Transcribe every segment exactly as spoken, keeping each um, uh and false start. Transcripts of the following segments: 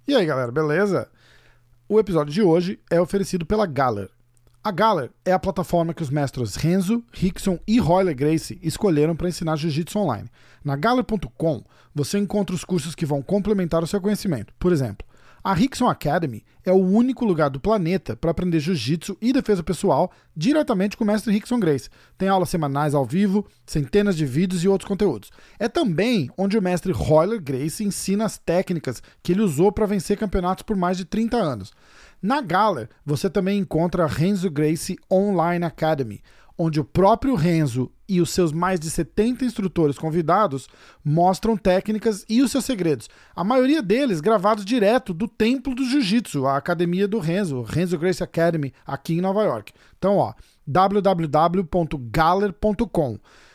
E aí, galera, beleza? O episódio de hoje é oferecido pela Galler. A Galler é a plataforma que os mestres Renzo, Rickson e Royler Gracie escolheram para ensinar jiu-jitsu online. Na Galler ponto com você encontra os cursos que vão complementar o seu conhecimento. Por exemplo, a Rickson Academy é o único lugar do planeta para aprender jiu-jitsu e defesa pessoal diretamente com o mestre Rickson Gracie. Tem aulas semanais ao vivo, centenas de vídeos e outros conteúdos. É também onde o mestre Royler Gracie ensina as técnicas que ele usou para vencer campeonatos por mais de trinta anos. Na Galler, você também encontra a Renzo Gracie Online Academy, onde o próprio Renzo e os seus mais de setenta instrutores convidados mostram técnicas e os seus segredos. A maioria deles gravados direto do Templo do Jiu-Jitsu, a academia do Renzo, Renzo Gracie Academy, aqui em Nova York. Então, ó, w w w ponto galler ponto com,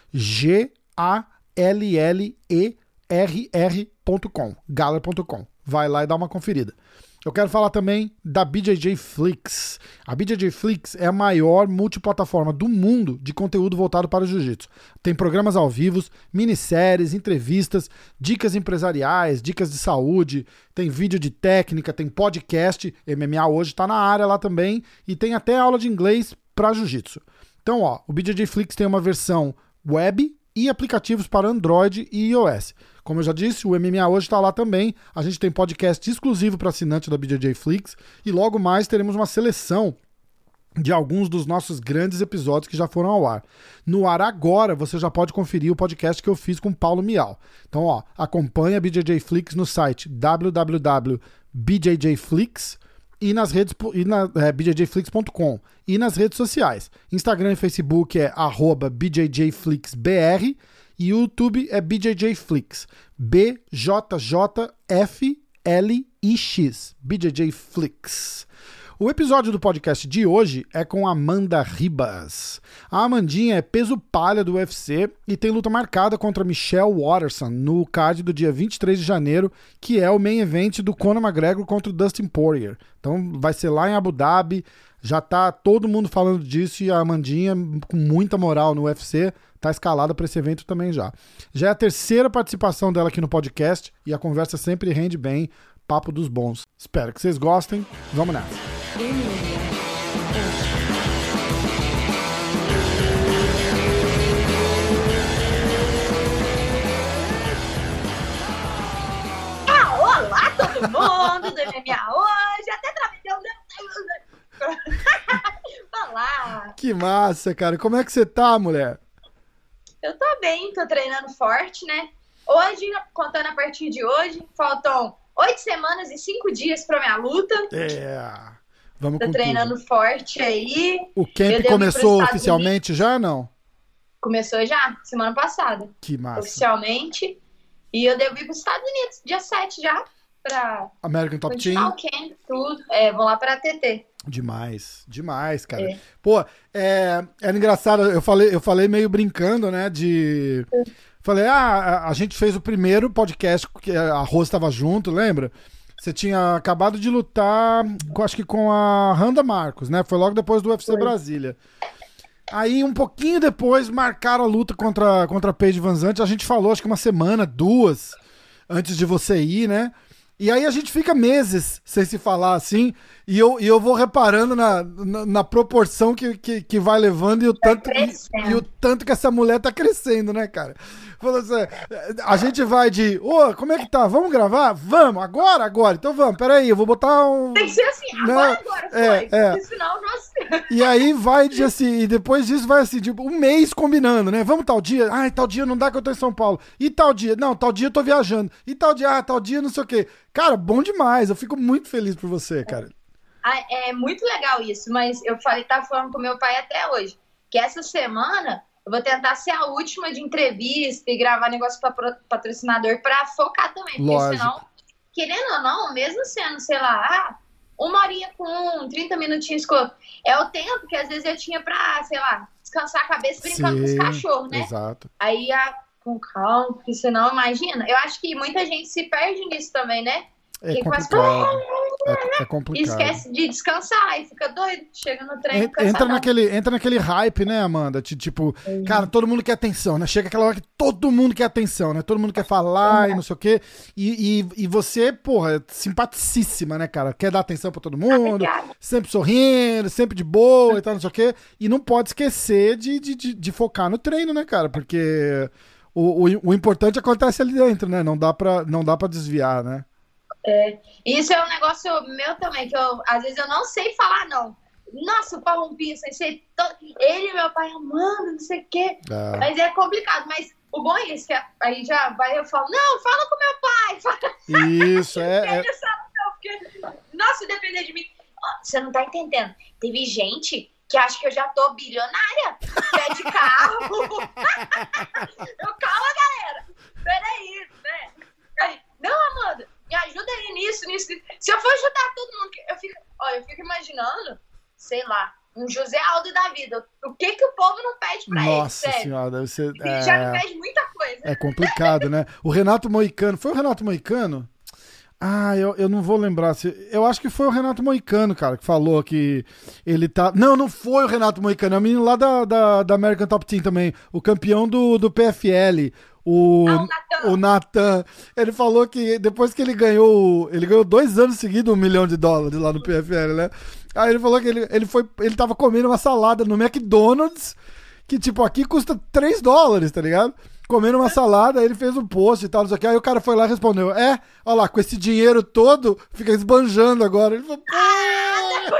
G A L L E R R ponto com, galler ponto com. Vai lá e dá uma conferida. Eu quero falar também da B J J Flix. A B J J Flix é a maior multiplataforma do mundo de conteúdo voltado para o jiu-jitsu. Tem programas ao vivo, minisséries, entrevistas, dicas empresariais, dicas de saúde, tem vídeo de técnica, tem podcast, M M A hoje está na área lá também, e tem até aula de inglês para jiu-jitsu. Então, ó, o B J J Flix tem uma versão web e aplicativos para Android e iOS. Como eu já disse, o M M A hoje está lá também. A gente tem podcast exclusivo para assinante da B J J Flix e logo mais teremos uma seleção de alguns dos nossos grandes episódios que já foram ao ar. No ar agora, você já pode conferir o podcast que eu fiz com o Paulo Mial. Então, ó, acompanha a B J J Flix no site w w w ponto b j j flix e nas redes e na é, b j j flix ponto com e nas redes sociais. Instagram e Facebook é arroba b j j flix b r e YouTube é B J J Flix. B J J F L I X. B J J Flix. O episódio do podcast de hoje é com Amanda Ribas. A Amandinha é peso palha do U F C e tem luta marcada contra Michelle Waterson no card do dia vinte e três de janeiro, que é o main event do Conor McGregor contra o Dustin Poirier. Então vai ser lá em Abu Dhabi, já tá todo mundo falando disso e a Amandinha, com muita moral no U F C, tá escalada para esse evento também já. Já é a terceira participação dela aqui no podcast e a conversa sempre rende bem, papo dos bons. Espero que vocês gostem. Vamos nessa. Ah, olá todo mundo do M M A hoje, até trabalhou. Olá. Que massa, cara. Como é que você tá, mulher? Eu tô bem, tô treinando forte, né? Hoje, contando a partir de hoje, faltam oito semanas e cinco dias pra minha luta. É, vamos tô com treinando tudo. Forte aí. O camp começou oficialmente já, não? Começou já, semana passada. Que massa. Oficialmente. E eu devo ir pros Estados Unidos, dia sete já, pra American Top continuar Team. o camp, tudo. É, vou lá pra T T. Demais, demais, cara. É. Pô, é, era engraçado, eu falei, eu falei meio brincando, né, de... Falei, ah, a, a gente fez o primeiro podcast que a Rose estava junto, lembra? Você tinha acabado de lutar, com, acho que com a Randa Marcos, né? Foi logo depois do U F C Foi. Brasília. Aí, um pouquinho depois, marcaram a luta contra, contra a Paige VanZant. A gente falou, acho que uma semana, duas, antes de você ir, né? E aí a gente fica meses sem se falar assim, e eu, e eu vou reparando na, na, na proporção que, que, que vai levando e o, Tá tanto, e, e o tanto que essa mulher tá crescendo, né, cara? Falou assim, a gente vai de, ô, como é que tá? Vamos gravar? Vamos, agora, agora. Então vamos, peraí, eu vou botar um... Tem que ser assim, agora, Não, agora, foi. é, é. Porque senão, nossa... E aí vai de assim, e depois disso vai assim, tipo, um mês combinando, né? Vamos tal dia, ai, tal dia não dá que eu tô em São Paulo. E tal dia, não, tal dia eu tô viajando. E tal dia, ah, tal dia não sei o quê. Cara, bom demais, eu fico muito feliz por você, cara. É, é muito legal isso, mas eu falei, tá falando com meu pai até hoje, que essa semana eu vou tentar ser a última de entrevista e gravar negócio para patrocinador para focar também, porque Lógico. Senão, querendo ou não, mesmo sendo, sei lá, ah, uma horinha com um, trinta minutinhos com outro, é o tempo que às vezes eu tinha pra, sei lá, descansar a cabeça brincando Sim, com os cachorros, né? Exato. Aí, a, com calma, porque senão, imagina, eu acho que muita gente se perde nisso também, né? É que complicado. É, é complicado. Esquece de descansar e fica doido. Chega no treino entra cansadão. naquele, entra naquele hype, né, Amanda? Tipo, uhum. cara, todo mundo quer atenção, né? Chega aquela hora que todo mundo quer atenção, né? Todo mundo quer falar uhum. e não sei o quê. E, e, e você, porra, simpaticíssima, né, cara? Quer dar atenção pra todo mundo, ah, sempre sorrindo, sempre de boa e tal, não sei o quê. E não pode esquecer de, de, de, de focar no treino, né, cara? Porque o, o, o importante acontece ali dentro, né? Não dá pra, não dá pra desviar, né? É, isso é um negócio meu também, que eu, às vezes eu não sei falar, não. Nossa, o Parrumpinho, sem ser todo... ele e meu pai amando, não sei o quê. É. Mas é complicado, mas o bom é isso, que aí já vai, eu falo, não, fala com meu pai. Fala... Isso, é... é... Porque, nossa, se depender de mim... Você não tá entendendo. Teve gente que acha que eu já tô bilionária. Pé de carro. Eu, calma, galera. Peraí, né? Não, Amanda. Me ajuda aí nisso, nisso, nisso. Se eu for ajudar todo mundo, eu fico, olha, eu fico imaginando, sei lá, um José Aldo da vida. O que que o povo não pede pra ele, Nossa sério? senhora, deve ser... Ele é... já me pede muita coisa. É complicado, né? O Renato Moicano, foi o Renato Moicano? Ah, eu, eu não vou lembrar. Se, eu acho que foi o Renato Moicano, cara, que falou que ele tá... Não, não foi o Renato Moicano, é o menino lá da, da, da American Top Team também, o campeão do, do P F L. O, ah, o Nathan, ele falou que depois que ele ganhou, ele ganhou dois anos seguidos um milhão de dólares lá no P F L, né? Aí ele falou que ele, ele, foi, ele tava comendo uma salada no McDonald's, que tipo, aqui custa três dólares, tá ligado? Comendo uma salada, aí ele fez um post e tal, não sei o que, aí o cara foi lá e respondeu, é, olha lá, com esse dinheiro todo, fica esbanjando agora. Ele falou, ah,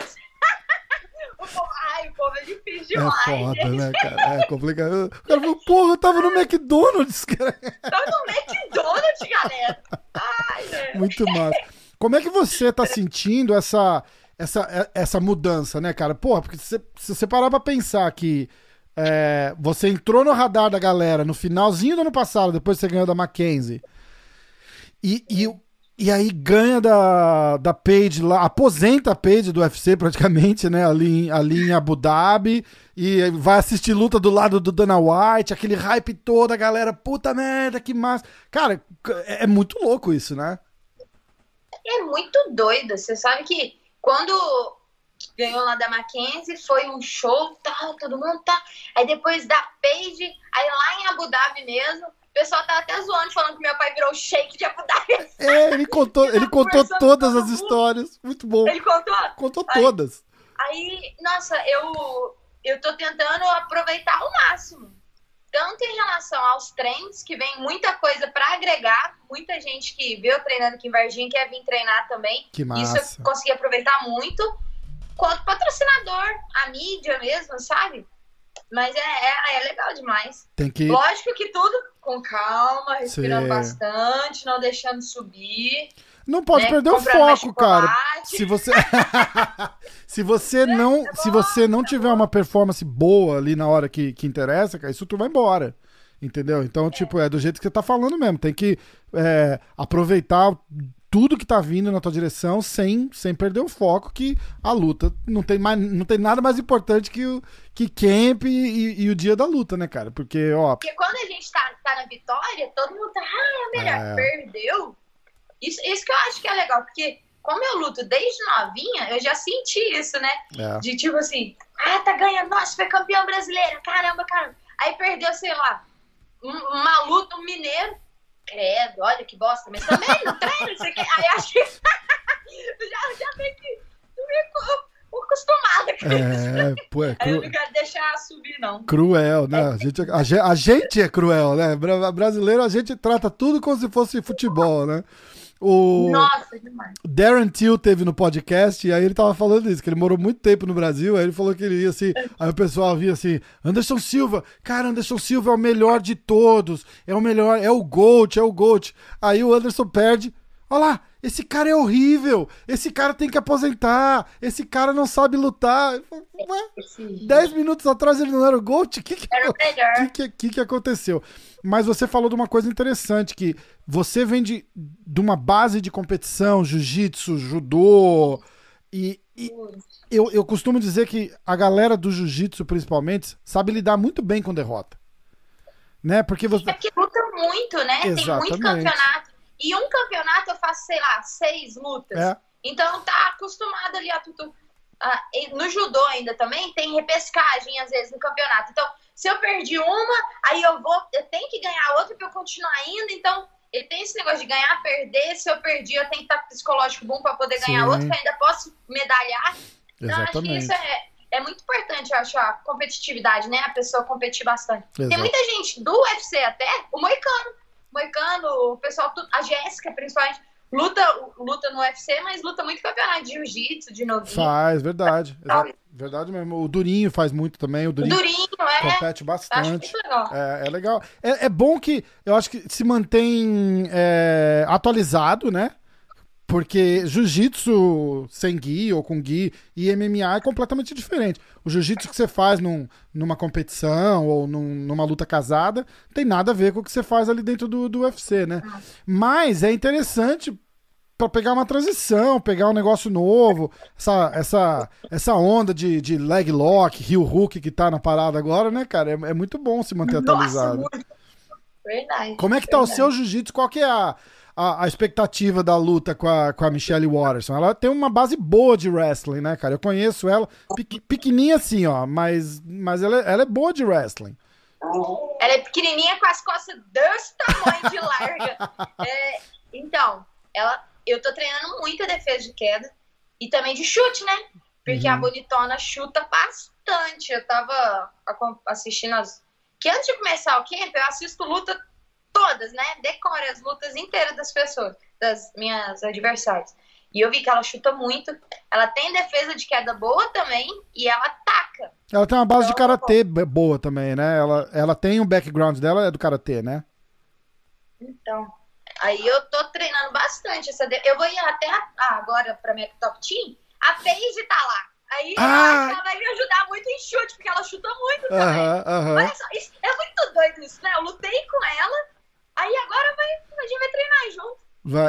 o povo, ai, o povo é difícil demais. É foda, né, cara? É complicado. O cara falou, porra, eu tava no McDonald's, cara. Tava no McDonald's, galera. Ai, meu. Muito massa. Como é que você tá sentindo essa, essa, essa mudança, né, cara? Porra, porque se, se você parar pra pensar que é, você entrou no radar da galera no finalzinho do ano passado, depois você ganhou da Mackenzie, e... e E aí ganha da, da Paige lá, aposenta a Paige do U F C praticamente, né, ali, ali em Abu Dhabi, e vai assistir luta do lado do Dana White, aquele hype todo, a galera, puta merda, que massa. Cara, é, é muito louco isso, né? É muito doido, você sabe que quando ganhou lá da Mackenzie, foi um show, tá, todo mundo tá, aí depois da Paige, aí lá em Abu Dhabi mesmo, o pessoal tá até zoando, falando que meu pai virou shake de Abu Dhabi. É, ele contou, ele contou todas as histórias. Muito bom. Ele contou? Contou todas. Aí, aí, nossa, eu, eu tô tentando aproveitar ao máximo. Tanto em relação aos treinos, que vem muita coisa pra agregar. Muita gente que veio treinando aqui em Varginha quer vir treinar também. Que massa. Isso eu consegui aproveitar muito. Quanto patrocinador, a mídia mesmo, sabe? Mas é, é, é legal demais. Tem que... Lógico que tudo com calma, respirando Sim. bastante, não deixando subir. Não pode né? perder o foco, cara. Se você se você não, é se você não tiver uma performance boa ali na hora que, que interessa, cara, isso tudo vai embora. Entendeu? Então, é. tipo, é do jeito que você tá falando mesmo. Tem que é, aproveitar tudo que tá vindo na tua direção sem, sem perder o foco, que a luta não tem, mais, não tem nada mais importante que o que camp e, e, e o dia da luta, né, cara? Porque, ó... Porque quando a gente tá, tá na vitória, todo mundo tá, ah, é melhor, é. perdeu. Isso, isso que eu acho que é legal, porque como eu luto desde novinha, eu já senti isso, né? É. De tipo assim, ah, tá ganhando, nossa, foi campeão brasileiro, caramba, caramba. Aí perdeu, sei lá, um, uma luta, um mineiro, credo, olha que bosta, mas também no treino, isso aqui, aí acho que já, já meio que meio acostumada com é, isso. Pô, é cru... Aí eu não quero deixar subir, não. Cruel, né? A gente, a, a gente é cruel, né? Brasileiro, a gente trata tudo como se fosse futebol, né? O Nossa, demais. Darren Till teve no podcast e aí ele tava falando isso, que ele morou muito tempo no Brasil, aí ele falou que ele ia assim, aí o pessoal via assim, Anderson Silva, cara, Anderson Silva é o melhor de todos, é o melhor, é o GOAT, é o GOAT. Aí o Anderson perde, olha lá, esse cara é horrível, esse cara tem que aposentar, esse cara não sabe lutar. Ué, dez minutos atrás ele não era o GOAT? O que que, era o melhor. que, que, que aconteceu? Mas você falou de uma coisa interessante, que você vem de, de uma base de competição, jiu-jitsu, judô, e, e eu, eu costumo dizer que a galera do jiu-jitsu, principalmente, sabe lidar muito bem com derrota. Né? Porque você... É que luta muito, né? Exatamente. Tem muito campeonato. E um campeonato eu faço, sei lá, seis lutas. É. Então tá acostumado ali a tudo. Ah, no judô ainda também tem repescagem às vezes no campeonato. Então, se eu perdi uma, aí eu vou, eu tenho que ganhar outra para eu continuar indo. Então, ele tem esse negócio de ganhar, perder. Se eu perdi, eu tenho que estar psicológico bom para poder ganhar Sim. outra, que ainda posso medalhar. Então, Exatamente. acho que isso é, é muito importante, eu acho, a competitividade, né? A pessoa competir bastante. Exato. Tem muita gente do U F C até, o Moicano. Moicano, o pessoal, a Jéssica, principalmente. Luta, luta no U F C, mas luta muito campeonato de jiu-jitsu, de novinho. Faz, verdade. Exa- verdade mesmo. O Durinho faz muito também. O Durinho, o Durinho é. compete bastante. Acho muito legal. É, é legal. É, é bom que, eu acho que se mantém é, atualizado, né? Porque jiu-jitsu sem gi ou com gi e M M A é completamente diferente. O jiu-jitsu que você faz num, numa competição ou num, numa luta casada tem nada a ver com o que você faz ali dentro do, do U F C, né? Mas é interessante pra pegar uma transição, pegar um negócio novo, essa, essa, essa onda de, de leg lock, heel hook que tá na parada agora, né, cara? É, é muito bom se manter Nossa, atualizado. Muito. Verdade. Como é que tá verdade. o seu jiu-jitsu? Qual que é a... A, a expectativa da luta com a, com a Michelle Waterson? Ela tem uma base boa de wrestling, né, cara? Eu conheço ela, pequ, pequenininha assim, ó, mas, mas ela, ela é boa de wrestling. Ela é pequenininha com as costas desse tamanho de larga. É, então, ela, eu tô treinando muito a defesa de queda e também de chute, né? Porque uhum. a bonitona chuta bastante. Eu tava assistindo as... Que antes de começar o camp, eu assisto luta todas, né? Decoro as lutas inteiras das pessoas, das minhas adversárias. E eu vi que ela chuta muito. Ela tem defesa de queda boa também e ela ataca. Ela tem uma base então, de karatê boa também, né? Ela, ela tem um background dela, é do karatê, né? Então, aí eu tô treinando bastante essa de... Eu vou ir até a... ah, agora pra minha top team. A Paige tá lá. Aí ah. ela vai me ajudar muito em chute, porque ela chuta muito também. Uh-huh, uh-huh. Olha só, isso, é muito doido isso, né? Eu lutei com ela. Aí agora vai, a gente vai treinar junto. Vai,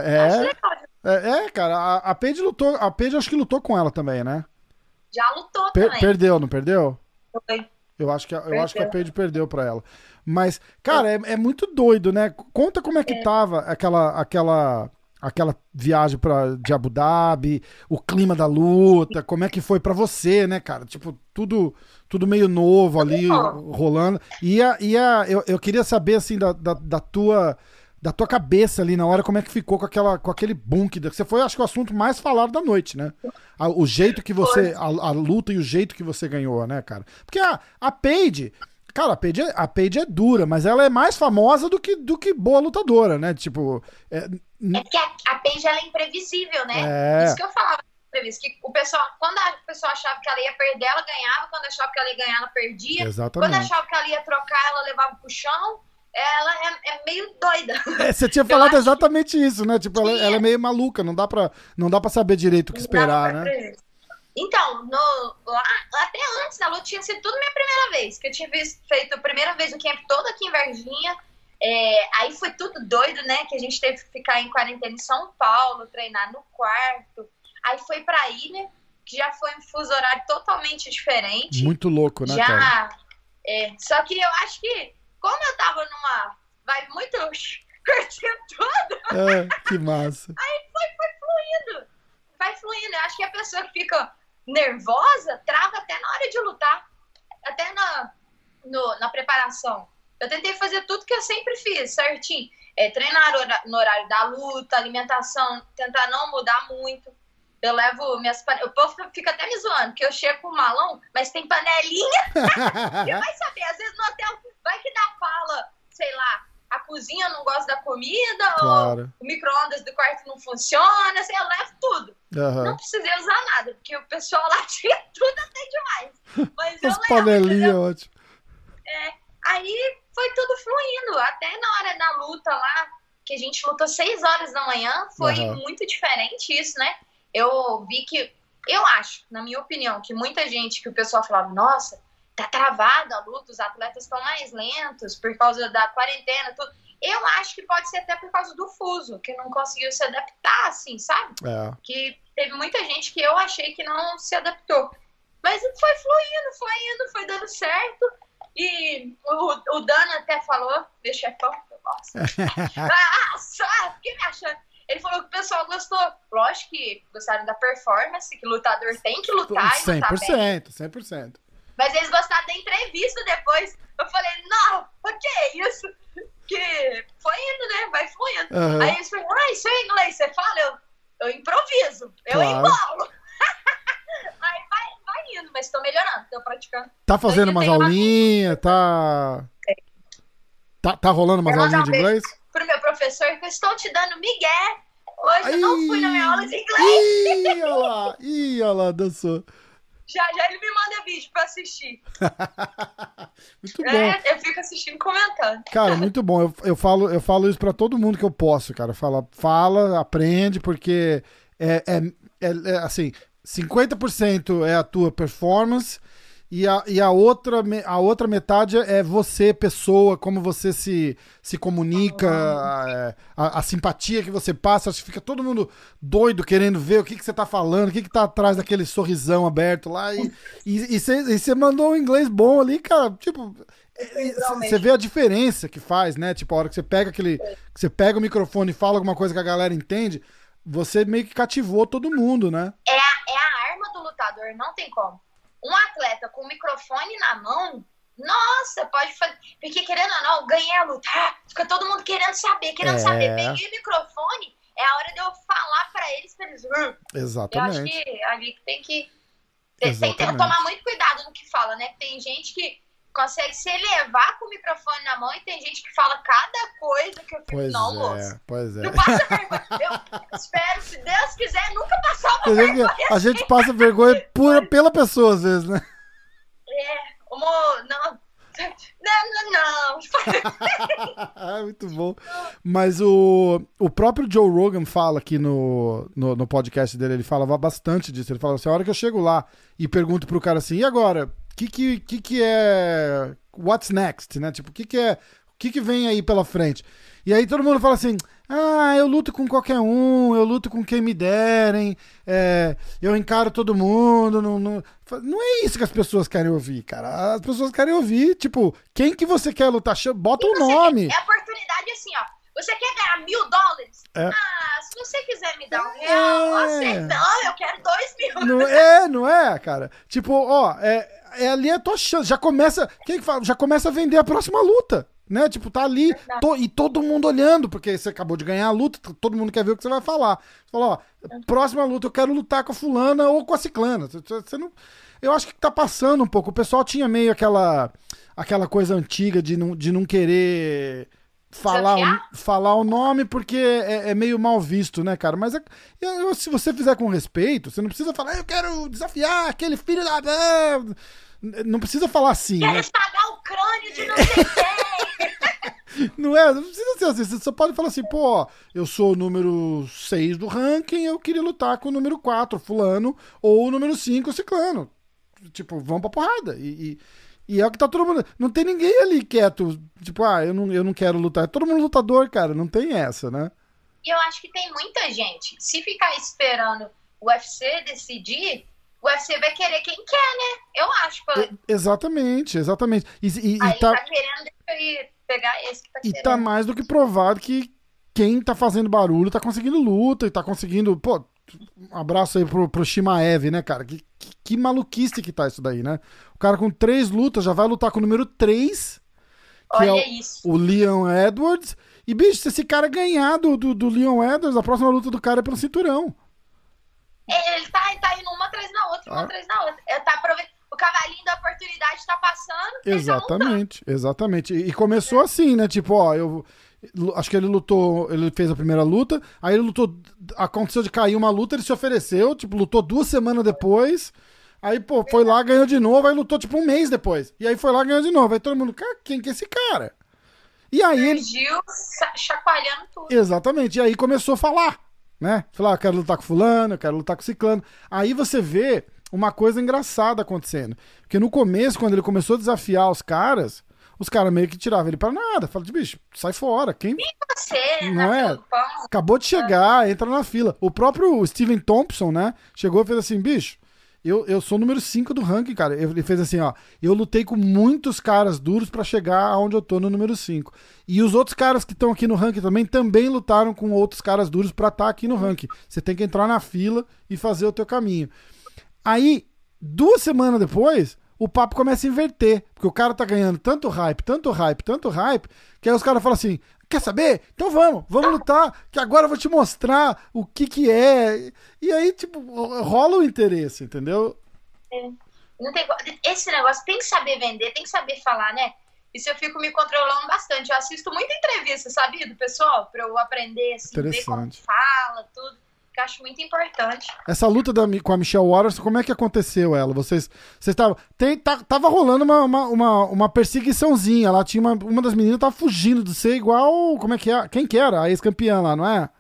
é, é, é, cara, a, a Paige lutou, a Paige acho que lutou com ela também, né? Já lutou per, também. Perdeu, não perdeu? Foi. Eu acho que, eu acho que a Paige perdeu pra ela. Mas, cara, é, é muito doido, né? Conta como é que é. tava aquela, aquela, aquela viagem pra, de Abu Dhabi, o clima da luta, como é que foi pra você, né, cara? Tipo, tudo... Tudo meio novo ali, rolando. E, a, e a, eu, eu queria saber, assim, da, da, da, tua, da tua cabeça ali na hora, como é que ficou com, aquela, com aquele boom que você foi, acho que o assunto mais falado da noite, né? A, o jeito que você... A, a luta e o jeito que você ganhou, né, cara? Porque a, a Paige... Cara, a Paige, é, a Paige é dura, mas ela é mais famosa do que, do que boa lutadora, né? Tipo... É, é que a, a Paige, ela é imprevisível, né? É... Isso que eu falava. Que o pessoal, quando a pessoa achava que ela ia perder, ela ganhava. Quando achava que ela ia ganhar, ela perdia. Exatamente. Quando achava que ela ia trocar, ela levava pro chão. Ela é, é meio doida. É, você tinha falado exatamente que... isso, né? Tipo, ela, ela é meio maluca, não dá pra, não dá pra saber direito o que esperar, né? Prever. Então, no, lá, até antes da luta tinha sido tudo minha primeira vez. Que eu tinha visto, feito a primeira vez o camp todo aqui em Varginha. É, aí foi tudo doido, né? Que a gente teve que ficar em quarentena em São Paulo, treinar no quarto. Aí foi pra ilha, que já foi um fuso horário totalmente diferente. Muito louco, né, já, cara? É, só que eu acho que, como eu tava numa vibe muito curtindo tudo... É, que massa. Aí foi, foi fluindo. Vai fluindo. Eu acho que a pessoa que fica nervosa trava até na hora de lutar. Até na, no, na preparação. Eu tentei fazer tudo que eu sempre fiz, certinho. É, treinar no horário da luta, alimentação, tentar não mudar muito. Eu levo minhas panelas. O povo fica até me zoando, que eu chego com um malão, mas tem panelinha. E vai saber, às vezes no hotel vai que dá fala, sei lá, a cozinha não gosta da comida, claro. Ou o micro-ondas do quarto não funciona, assim, eu levo tudo. Uhum. Não precisei usar nada, porque o pessoal lá tinha tudo até demais. Mas eu As panelinhas, ótimo. É, aí foi tudo fluindo, até na hora da luta lá, que a gente lutou seis horas da manhã, foi uhum. muito diferente isso, né? Eu vi que, eu acho, na minha opinião, que muita gente, que o pessoal falava, nossa, tá travada a luta, os atletas estão mais lentos por causa da quarentena, tudo. Eu acho que pode ser até por causa do fuso, que não conseguiu se adaptar, assim, sabe? É. Que teve muita gente que eu achei que não se adaptou. Mas foi fluindo, fluindo, foi dando certo. E o, o Dana até falou, meu chefão, nossa, ah, só, fiquei me achando. Ele falou que o pessoal gostou. Lógico que gostaram da performance, que lutador tem que lutar e cem lutar por cento, bem. cem por cento. Mas eles gostaram da entrevista depois. Eu falei, não, o que é isso? Que foi indo, né? Vai fluindo. Uhum. Aí eles falaram, ah, isso é inglês, você fala? Eu, eu improviso, eu Claro. embolo. Aí vai, vai indo, mas tô melhorando, tô praticando. Tá fazendo Eu umas tenho uma- aulinhas, tá... tá... Tá rolando umas Eu vou dar aulinhas um de beijo inglês? Pro meu professor, que eu estou te dando migué. Hoje eu não fui na minha aula de inglês. Ih, olha lá, ih, olha lá, dançou. Já, já ele me manda vídeo pra assistir. Muito bom. É, eu fico assistindo e comentando. Cara, muito bom. Eu, eu, falo, eu falo isso pra todo mundo que eu posso, cara. Fala, fala, aprende, porque é, é, é, é assim, cinquenta por cento é a tua performance e a, e a, outra, me- a outra metade é você, pessoa, como você se, se comunica, a, a- a simpatia que você passa. Acho que fica todo mundo doido querendo ver o que, que você tá falando, o que, que tá atrás daquele sorrisão aberto lá. E e- e você e você mandou um inglês bom ali, cara. Tipo, você vê a diferença que faz, né? Tipo, a hora que você pega aquele. Que você pega o microfone e fala alguma coisa que a galera entende, você meio que cativou todo mundo, né? É a, é a arma do lutador, não tem como. Um atleta com o microfone na mão, nossa, pode fazer. Porque querendo ou não, eu ganhei a luta. Ah, fica todo mundo querendo saber, querendo É. saber. Peguei o microfone, é a hora de eu falar pra eles, pra eles. Hum. Eu acho Exatamente. que ali que tem que. Tem, tem que Exatamente. tomar muito cuidado no que fala, né? Tem gente que consegue se elevar com o microfone na mão e tem gente que fala cada coisa que eu fico, Pois não, é, moço. pois é. Não passa vergonha. Eu espero, se Deus quiser, nunca passar uma Quer dizer que vergonha. a gente passa vergonha pura pela pessoa, às vezes, né? É, amor, não. Não, não, não. Ah, muito bom. Mas o, o próprio Joe Rogan fala aqui no, no, no podcast dele, ele falava bastante disso. Ele fala assim, a hora que eu chego lá e pergunto pro cara assim, e agora, o que, que, que, que é what's next, né? Tipo, o que, que é, o que, que vem aí pela frente? E aí todo mundo fala assim, ah, eu luto com qualquer um, eu luto com quem me derem, é, eu encaro todo mundo. Não, não... não é isso que as pessoas querem ouvir, cara. As pessoas querem ouvir, tipo, quem que você quer lutar? Bota o Você nome. quer- é a oportunidade assim, ó. Você quer ganhar mil dólares? É. Ah, se você quiser me dar um real, É. aceita. Não, eu quero dois mil. Não é, não é, cara? Tipo, ó, é, é ali a tua chance. Já começa. Quem que fala? Já começa a vender a próxima luta. Né? Tipo, tá ali to- e todo mundo olhando, porque você acabou de ganhar a luta, t- todo mundo quer ver o que você vai falar. Você falou, ó, próxima luta eu quero lutar com a fulana ou com a ciclana. Você- Você não... Eu acho que tá passando um pouco. O pessoal tinha meio aquela, aquela coisa antiga de não, de não querer falar Desafiar? o, falar o nome porque é, é meio mal visto, né, cara? Mas é- eu- se você fizer com respeito, você não precisa falar, eu quero desafiar aquele filho da... Não precisa falar assim, né? Quero pagar o crânio de não sei quem. Não é, não precisa ser assim. Você só pode falar assim, pô, ó, eu sou o número seis do ranking, eu queria lutar com o número quatro, fulano, ou o número cinco, ciclano. Tipo, vamos pra porrada. E, e, e é o que tá todo mundo... Não tem ninguém ali quieto, tipo, ah, eu não, eu não quero lutar. É todo mundo lutador, cara, não tem essa, né? E eu acho que tem muita gente. Se ficar esperando o U F C decidir, o U F C vai querer quem quer, né? Eu acho. Pô. E- exatamente, exatamente. E, e, e Aí tá, tá querendo deixa eu ir pegar esse que tá e querendo. tá mais do que provado que quem tá fazendo barulho tá conseguindo luta e tá conseguindo... Pô, um abraço aí pro, pro Shimaev, né, cara? Que, que, que maluquice que tá isso daí, né? O cara com três lutas já vai lutar com o número três, que Olha é o, isso. o Leon Edwards. E, bicho, se esse cara ganhar do, do, do Leon Edwards, a próxima luta do cara é pelo cinturão. É, Ele tá, tá indo uma atrás da outra, uma Ah. atrás da outra. Ele tá aproveitando. O cavalinho da oportunidade tá passando. ele tá lutando. Exatamente, exatamente. E, e começou assim, né? Tipo, ó, eu acho que ele lutou, ele fez a primeira luta, aí ele lutou, aconteceu de cair uma luta, ele se ofereceu, tipo, lutou duas semanas depois, aí, pô, foi lá, ganhou de novo, aí lutou, tipo, um mês depois. E aí foi lá, ganhou de novo. Aí todo mundo, cara, quem que é esse cara? E aí ele... Surgiu sa- chacoalhando tudo. Exatamente, e aí começou a falar, né? Falar, eu quero lutar com fulano, eu quero lutar com ciclano. Aí você vê uma coisa engraçada acontecendo. Porque no começo, quando ele começou a desafiar os caras, os caras meio que tiravam ele pra nada. Fala de bicho, sai fora. Quem Você, Não na é? fila do pão. acabou de chegar, entra na fila. O próprio Steven Thompson, né? Chegou e fez assim, bicho, Eu, eu sou o número cinco do ranking, cara. Ele fez assim, ó. Eu lutei com muitos caras duros pra chegar aonde eu tô no número cinco. E os outros caras que estão aqui no ranking também, também lutaram com outros caras duros pra estar aqui no ranking. Você tem que entrar na fila e fazer o teu caminho. Aí, duas semanas depois, o papo começa a inverter. Porque o cara tá ganhando tanto hype, tanto hype, tanto hype, que aí os caras falam assim, quer saber? Então vamos, vamos lutar, que agora eu vou te mostrar o que que é. E aí, tipo, rola o interesse, entendeu? É. Não tem... Esse negócio tem que saber vender, tem que saber falar, né? Isso eu fico me controlando bastante. Eu assisto muita entrevista, sabe, do pessoal, pra eu aprender, assim, ver como fala, tudo. Que eu acho muito importante. Essa luta da, com a Michelle Waters, como é que aconteceu ela? Vocês estavam... Tá, tava rolando uma, uma, uma, uma perseguiçãozinha lá, tinha uma, uma das meninas tava fugindo de ser igual... Como é que é? Quem que era? A ex-campeã lá, não é?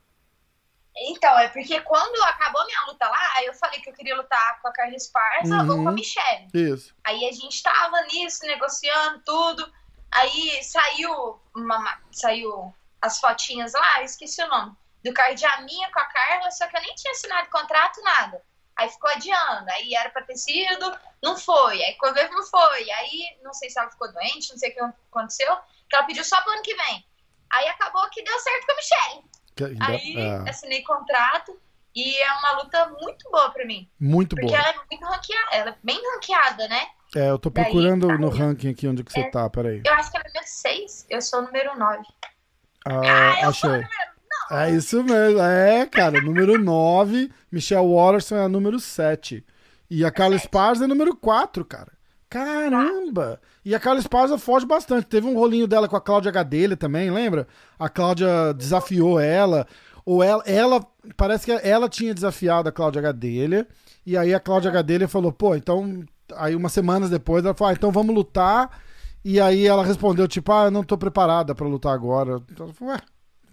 Então, é porque quando acabou minha luta lá, aí eu falei que eu queria lutar com a Carla Esparza uhum. ou com a Michelle. Isso. Aí a gente tava nisso, negociando tudo. Aí saiu, uma, saiu as fotinhas lá, eu esqueci o nome. Do cardiaminha com a Carla, só que eu nem tinha assinado contrato, nada. Aí ficou adiando, aí era pra ter sido, não foi. Aí quando veio, não foi. Aí, não sei se ela ficou doente, não sei o que aconteceu, que ela pediu só pro ano que vem. Aí acabou que deu certo com a Michelle. Que, aí, é. assinei contrato e é uma luta muito boa pra mim. Muito porque boa. Porque ela é muito ranqueada, ela é bem ranqueada, né? É, eu tô procurando Daí, no tá, ranking aqui onde que você é, tá, peraí. Eu acho que ela é número seis, eu sou o número nove. Ah, ah eu achei. Sou o número É isso mesmo, é, cara, número nove, Michelle Waterson é a número sete. E a Carla Esparza é número quatro, cara. Caramba! E a Carla Esparza foge bastante. Teve um rolinho dela com a Cláudia Gadelha também, lembra? A Cláudia desafiou ela. Ou ela, ela, parece que ela tinha desafiado a Cláudia Gadelha. E aí a Cláudia Gadelha falou, pô, então... Aí umas semanas depois ela falou, ah, então vamos lutar. E aí ela respondeu, tipo, ah, eu não tô preparada pra lutar agora. Então ela falou, ué...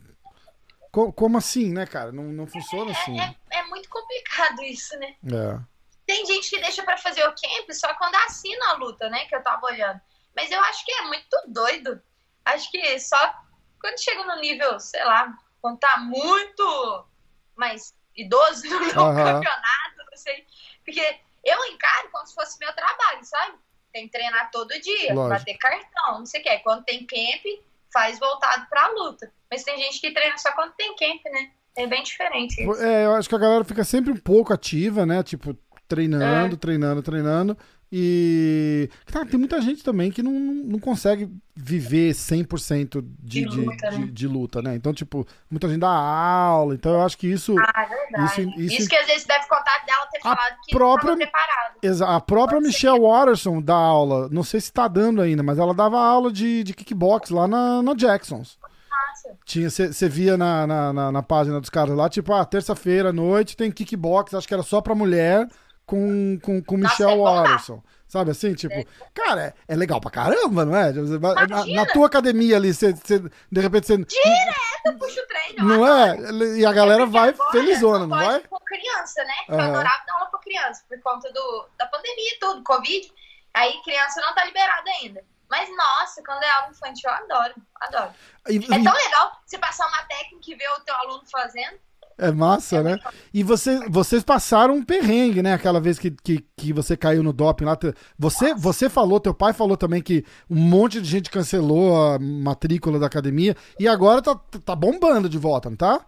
Como assim, né, cara? Não, não funciona é, assim. É, é muito complicado isso, né? É. Tem gente que deixa pra fazer o camp só quando assina a luta, né? Que eu tava olhando. Mas eu acho que é muito doido. Acho que só quando chega no nível, sei lá, quando tá muito mais idoso no uhum. campeonato, não sei. Porque eu encaro como se fosse meu trabalho, sabe? Tem que treinar todo dia, Lógico. bater cartão, não sei o que. Quando tem camp, faz voltado pra luta. Mas tem gente que treina só quando tem camp, né? É bem diferente isso. É, eu acho que a galera fica sempre um pouco ativa, né? Tipo, treinando, é. treinando, treinando. E... Cara, tem muita gente também que não, não consegue viver cem por cento de, de, luta, de, né? de, de luta, né? Então, tipo, muita gente dá aula. Então, eu acho que isso... Ah, é verdade. Isso, isso... isso que às vezes deve contar dela ter falado que própria... não estava preparado. Exa... A própria Pode Michelle Waterson dá aula. Não sei se tá dando ainda, mas ela dava aula de, de kickbox lá na, na Jacksons. Tinha, você via na, na, na, na página dos caras lá, tipo, ah, terça-feira à noite tem kickbox, acho que era só pra mulher, com, com, com Michelle Waterson. Sabe assim, tipo, é. cara, é, é legal pra caramba, não é? Na, na tua academia ali, você, de repente você... Direto, puxa o treino. Não é? E a galera é vai agora, felizona, não, não vai? Com criança, né? Uhum. Eu adorava dar aula pra criança, por conta do, da pandemia e tudo, Covid. Aí criança não tá liberada ainda. Mas, nossa, quando é aula infantil, eu adoro, adoro. E, é tão legal você passar uma técnica e ver o teu aluno fazendo. É massa, é né? E você, vocês passaram um perrengue, né? Aquela vez que, que, que você caiu no doping lá. Você, você falou, teu pai falou também que um monte de gente cancelou a matrícula da academia e agora tá, tá bombando de volta, não tá?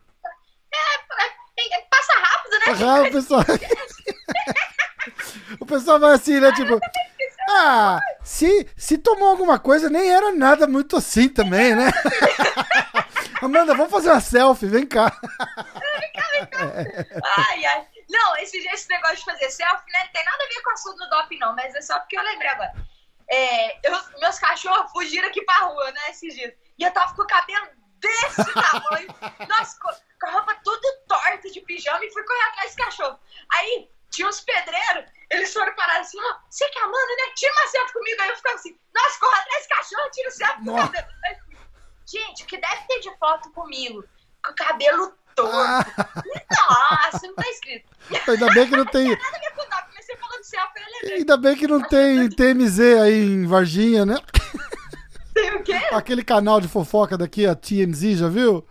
É, é passa rápido, né? Passa rápido, pessoal. O pessoal vai assim, né? Tipo... Ah, se, se tomou alguma coisa, nem era nada muito assim também, né? Amanda, vamos fazer uma selfie, vem cá. Vem cá, vem cá. Ai, ai. Não, esse, esse negócio de fazer selfie, né? Não tem nada a ver com o assunto do doping, não, mas é só porque eu lembrei agora. É, eu, meus cachorros fugiram aqui pra rua, né, esses dias. E eu tava com o cabelo desse tamanho. Nossa, com a roupa toda torta de pijama e fui correr atrás desse cachorro. Aí, tinha uns pedreiros. Eles foram parar assim, ó, você que é a Amanda, né? Tira uma selfie comigo. Aí eu ficava assim, nossa, corra atrás desse cachorro, tira o selfie comigo. Gente, o que deve ter de foto comigo? Com o cabelo torto. Ah. Nossa, não tá escrito. Ainda bem que não tem... Não tem nada a ver com o doping, mas você falou do selfie, eu lembrei. Ainda bem que não tem T M Z aí em Varginha, né? Tem o quê? Aquele canal de fofoca daqui, a T M Z, já viu? Ah,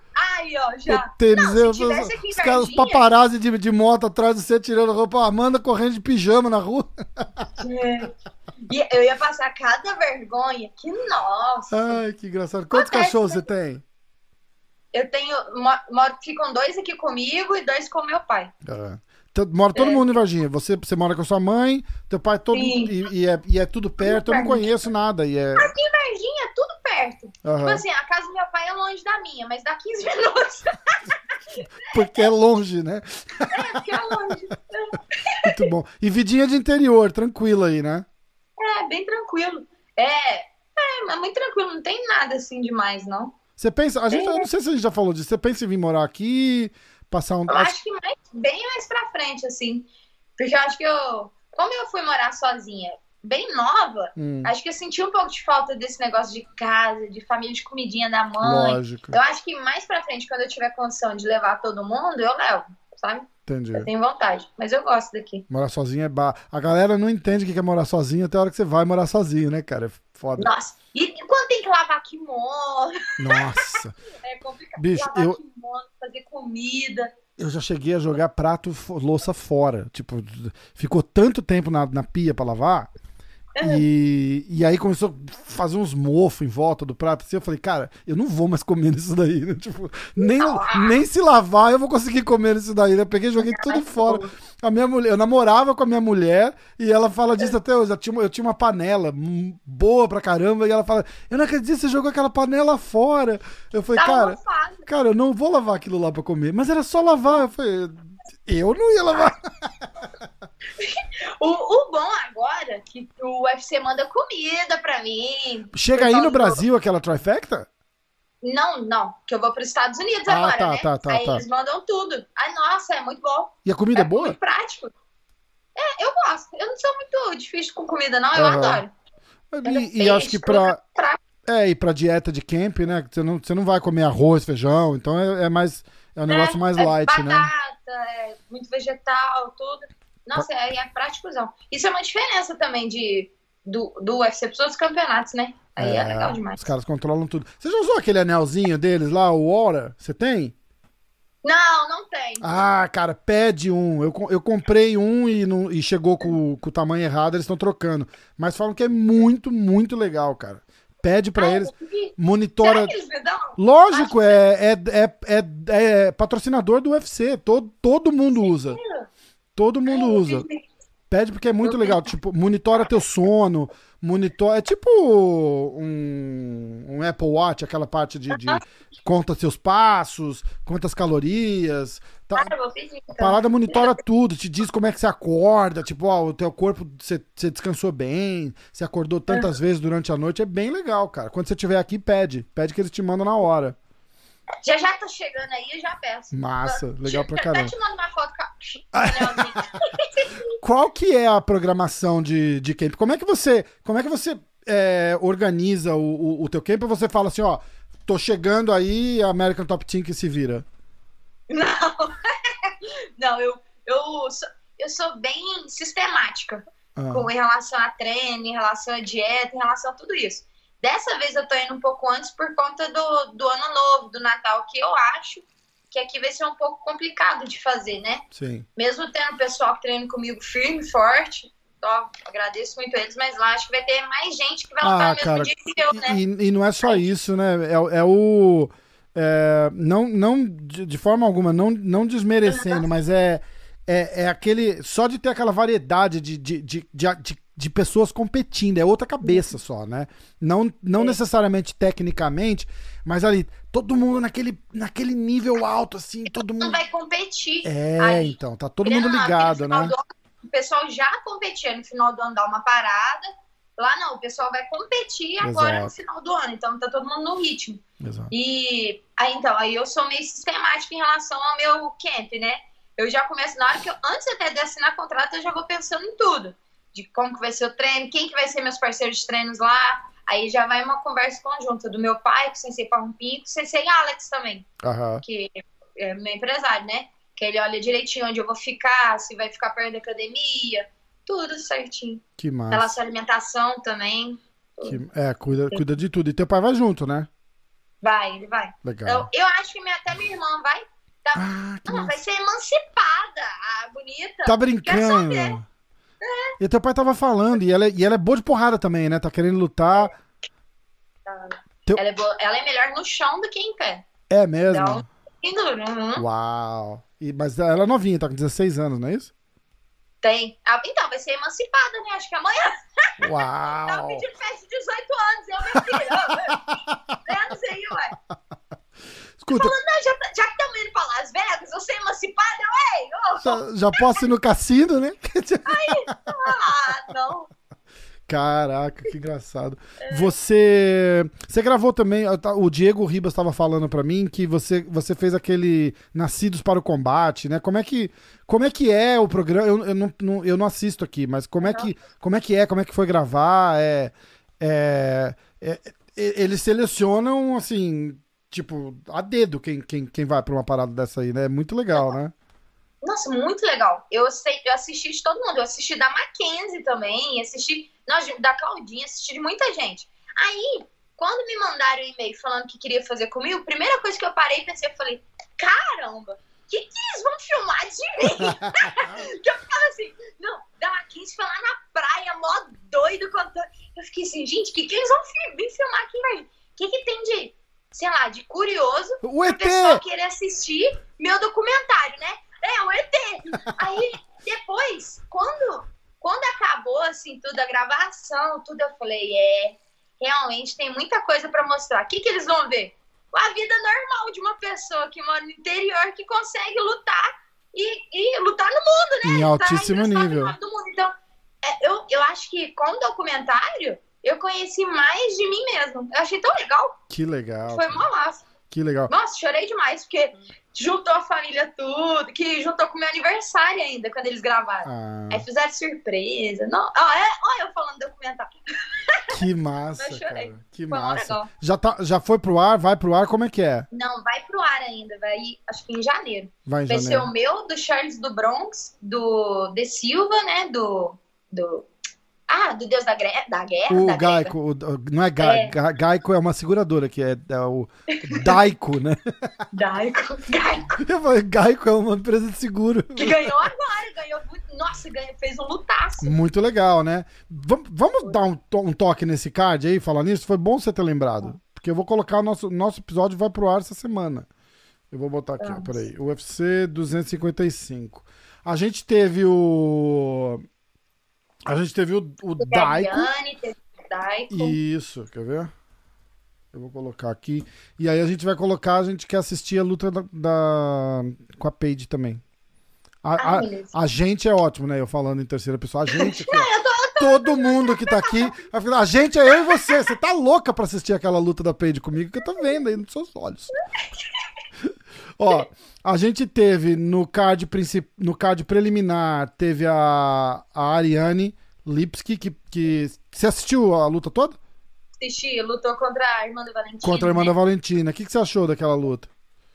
Aí, ó, já. O tênis, Não, eu, se tivesse aqui em os caras, os Varginha... paparazzi de, de moto atrás de você tirando roupa, a Amanda correndo de pijama na rua. É. E eu ia passar cada vergonha, que nossa. Ai, que engraçado. Quantos Acontece, cachorros né? você tem? Eu tenho, moro, ficam dois aqui comigo e dois com meu pai. Ah. Então, mora todo É. mundo em Varginha. Você, você mora com a sua mãe, teu pai todo. Sim. E, e é, e é tudo perto. Eu não perto. conheço nada. E é... Aqui em Varginha é tudo perto. Aham. Tipo assim, a casa do meu pai é longe da minha, mas dá quinze minutos. Porque é longe, né? É, porque é longe. Muito bom. E vidinha de interior, tranquila aí, né? É, bem tranquilo. É, é, é muito tranquilo, não tem nada assim demais, não. Você pensa. A gente, eu não sei se a gente já falou disso. Você pensa em vir morar aqui, passar um. Eu acho que mais, bem mais pra frente, assim. Porque eu acho que eu. Como eu fui morar sozinha, bem nova, Hum. acho que eu senti um pouco de falta desse negócio de casa, de família, de comidinha da mãe. Lógico. Eu acho que mais pra frente, quando eu tiver condição de levar todo mundo, eu levo, sabe? Entendi. Eu tenho vontade. Mas eu gosto daqui. Morar sozinho é bar. A galera não entende o que é morar sozinho até a hora que você vai morar sozinho, né, cara? É foda. Nossa, e quando tem que lavar kimono? Nossa. É complicado. Bicho, lavar eu- kimono, fazer comida. Eu já cheguei a jogar prato, fo- louça fora. Tipo, ficou tanto tempo na, na pia pra lavar. E, e aí começou a fazer uns mofos em volta do prato. Assim, eu falei, cara, eu não vou mais comer nisso daí. Né? Tipo, nem, nem se lavar eu vou conseguir comer nisso daí. Né? Eu peguei e joguei tudo fora. A minha mulher, eu namorava com a minha mulher e ela fala disso até hoje. Eu tinha, uma- eu tinha uma panela hum, boa pra caramba e ela fala, eu não acredito que você jogou aquela panela fora. Eu falei, Tava cara, mofado. cara, eu não vou lavar aquilo lá pra comer. Mas era só lavar. Eu falei, eu não ia lavar. O, o bom agora é que o U F C manda comida pra mim. Chega Por aí causa no do- Brasil aquela trifecta? Não, não, que eu vou para os Estados Unidos Ah, agora, tá, né? tá, tá, Aí tá. eles mandam tudo. Ai, nossa, é muito bom. E a comida é boa? Muito prático. É, eu gosto. Eu não sou muito difícil com comida, não. Eu Aham. adoro. E, e acho que pra, Prático. é, e pra dieta de camp, né? Você não, você não vai comer arroz, feijão, então é, é mais. É um negócio mais é light, batata, né? é muito vegetal, tudo. Nossa, é, é práticozão. Isso é uma diferença também de, do, do U F C para os outros campeonatos, né? Aí é, legal demais. Os caras controlam tudo. Você já usou aquele anelzinho deles lá, o Aura? Você tem? Não, não tem. Ah, cara, pede um. Eu, co- eu comprei um e, não, e chegou com, com o tamanho errado, eles estão trocando. Mas falam que é muito, muito legal, cara. Pede pra Ah, eles, eu vi. monitora. Será que eles me dão? Lógico, é, é, é, é, é patrocinador do U F C. Todo, todo mundo usa. Todo mundo Ai, eu usa. vi. Pede porque é muito Eu legal. Tipo, monitora teu sono. Monitora. É tipo um, um Apple Watch, aquela parte de, de conta seus passos, conta as calorias. Tá, Ah, eu vou pedir, então. a parada monitora tudo, te diz como é que você acorda, tipo, ó, o teu corpo, você, você descansou bem, você acordou tantas vezes durante a noite, é bem legal, cara. Quando você estiver aqui, pede. Pede que eles te mandam na hora. Já já tá chegando aí, eu já peço. Massa, legal pra Até caramba. te mando uma foto com a- anelzinho. Qual que é a programação de, de camp? Como é que você, como é que você é, organiza o, o, o teu camp? Ou você fala assim, ó, tô chegando aí, American Top Team que se vira? Não, não, eu, eu, sou, eu sou bem sistemática Ah, com, em relação a treino, em relação a dieta, em relação a tudo isso. Dessa vez eu tô indo um pouco antes por conta do, do ano novo, do Natal, que eu acho que aqui vai ser um pouco complicado de fazer, né? sim. Mesmo tendo o pessoal que treina comigo firme, forte, ó, agradeço muito eles, mas lá acho que vai ter mais gente que vai lutar Ah, no mesmo cara, dia que eu, né? E, e não é só isso, né? É, é o. é, não, não de, de forma alguma, não, não desmerecendo, mas é, é, é aquele. Só de ter aquela variedade de, de, de, de, de, de pessoas competindo, é outra cabeça só, né? Não, não É. necessariamente tecnicamente, mas ali, todo mundo naquele, naquele nível alto, assim, todo Não mundo. vai competir. É, Aí, então, tá todo querendo mundo ou não, ligado, aquele final né? do ano, o pessoal já competia no final do ano, dá uma parada. Lá não, o pessoal vai competir agora Exato. no final do ano, então tá todo mundo no ritmo. Exato. E aí então, aí eu sou meio sistemática em relação ao meu camp, né? Eu já começo na hora que eu, antes até de assinar contrato, eu já vou pensando em tudo. De como que vai ser o treino, quem que vai ser meus parceiros de treinos lá. Aí já vai uma conversa conjunta do meu pai, com o Sensei Parrumpinho, com o Sensei Alex também, Aham. que é meu empresário, né? Que ele olha direitinho onde eu vou ficar, se vai ficar perto da academia, tudo certinho. Que massa. Relação à alimentação também. Que- é, cuida, cuida de tudo. E teu pai vai junto, né? Vai, ele vai. Legal. Eu, eu acho que minha, até minha irmã vai. Tá, Ah, que não, massa. vai ser emancipada, a bonita. Tá Quer brincando? saber? E teu pai tava falando, e ela, é, e ela é boa de porrada também, né? Tá querendo lutar. Teu- Ela, é boa, ela é melhor no chão do que em pé. É mesmo? Então, sem dúvida. Uhum. Uau. E, mas ela é novinha, tá com dezesseis anos, não é isso? Tem. Ah, então, vai ser emancipada, né? Acho que amanhã. Tava Uau. pedindo festa de dezoito anos. Eu, meu filho, ó, menos aí, ué. Escuta, Falando, não, já, já que estamos indo pra Las Vegas, eu ser emancipada, eu, ei, ô. já, já posso ir no cassino, né? Ah, não. Caraca, que engraçado. Você, você gravou também, o Diego Ribas estava falando pra mim que você, você fez aquele Nascidos para o Combate, né? Como é que, como é, que é o programa? Eu, eu, não, não- eu não assisto aqui, mas como é que, como é que é? Como é que foi gravar? É, é, é, é- eles selecionam, assim, tipo, a dedo quem, quem, quem vai pra uma parada dessa aí, né? É muito legal, né? Nossa, muito legal. Eu, sei, eu assisti de todo mundo. Eu assisti da Mackenzie também, assisti nós, da Claudinha, assisti de muita gente. Aí, quando me mandaram um e-mail falando que queria fazer comigo, a primeira coisa que eu parei e pensei, eu falei, caramba, o que, que eles vão filmar de mim? Que eu ficava assim, não, da Mackenzie foi lá na praia, mó doido, contando. Eu fiquei assim, gente, o que, que eles vão fi- vir filmar aqui, velho? O que, que tem de, sei lá, de curioso O E pra pessoa T! querer assistir meu documentário, né? É, o E T. Aí, depois, quando, quando acabou, assim, tudo, a gravação, tudo, eu falei, é, realmente tem muita coisa pra mostrar. O que que eles vão ver? A vida normal de uma pessoa que mora no interior, que consegue lutar e, e lutar no mundo, né? Em Lutar altíssimo entre os top nível. nove do mundo. Então, é, eu, eu acho que com o documentário, eu conheci mais de mim mesmo. Eu achei tão legal. Que legal. Foi mó massa. Que legal. Nossa, chorei demais, porque juntou a família tudo, que juntou com o meu aniversário ainda, quando eles gravaram. Ah, Aí fizeram surpresa. Não, ó, é, ó, eu falando documentário. que massa, Eu chorei. cara. Que Foi mó massa. legal. Já, tá, já foi pro ar? Vai pro ar? Como é que é? Não, vai pro ar ainda, vai, acho que em janeiro. Vai em Vai janeiro. ser o meu, do Charles do Bronx, do De Silva, né, do... do ah, do Deus da, gre... da Guerra, O da Grega. Gaico, o- o- não é, Ga, É. Ga- Gaico, é uma seguradora, que é, é o Daico, né? Daico, Gaico. Eu falei, Gaico é uma empresa de seguro. Que ganhou agora, ganhou muito. Nossa, ganhou, fez um lutaço. Muito legal, né? Vam- Vamos dar um, to- um toque nesse card aí, falar nisso? Foi bom você ter lembrado. Porque eu vou colocar o nosso, nosso episódio vai pro ar essa semana. Eu vou botar aqui, ó, Vamos. peraí. U F C duzentos e cinquenta e cinco. A gente teve o... A gente teve o, o Teve a Daico. Ariane, teve o Daico. Isso, quer ver? Eu vou colocar aqui. E aí a gente vai colocar, a gente quer assistir a luta da, da- com a Paige também. A, Ah, a- beleza. a gente é ótimo, né? Eu falando em terceira pessoa. A gente aqui, ó. Todo mundo que tá aqui. vai ficar, A gente é eu e você. Você tá louca pra assistir aquela luta da Paige comigo, que eu tô vendo aí nos seus olhos. Ó, a gente teve no card, princip... no card preliminar, teve a, a Ariane Lipski, que, que. Você assistiu a luta toda? Assisti, lutou contra a irmã do Valentim. Contra a irmã né? da Valentina. O que, que você achou daquela luta?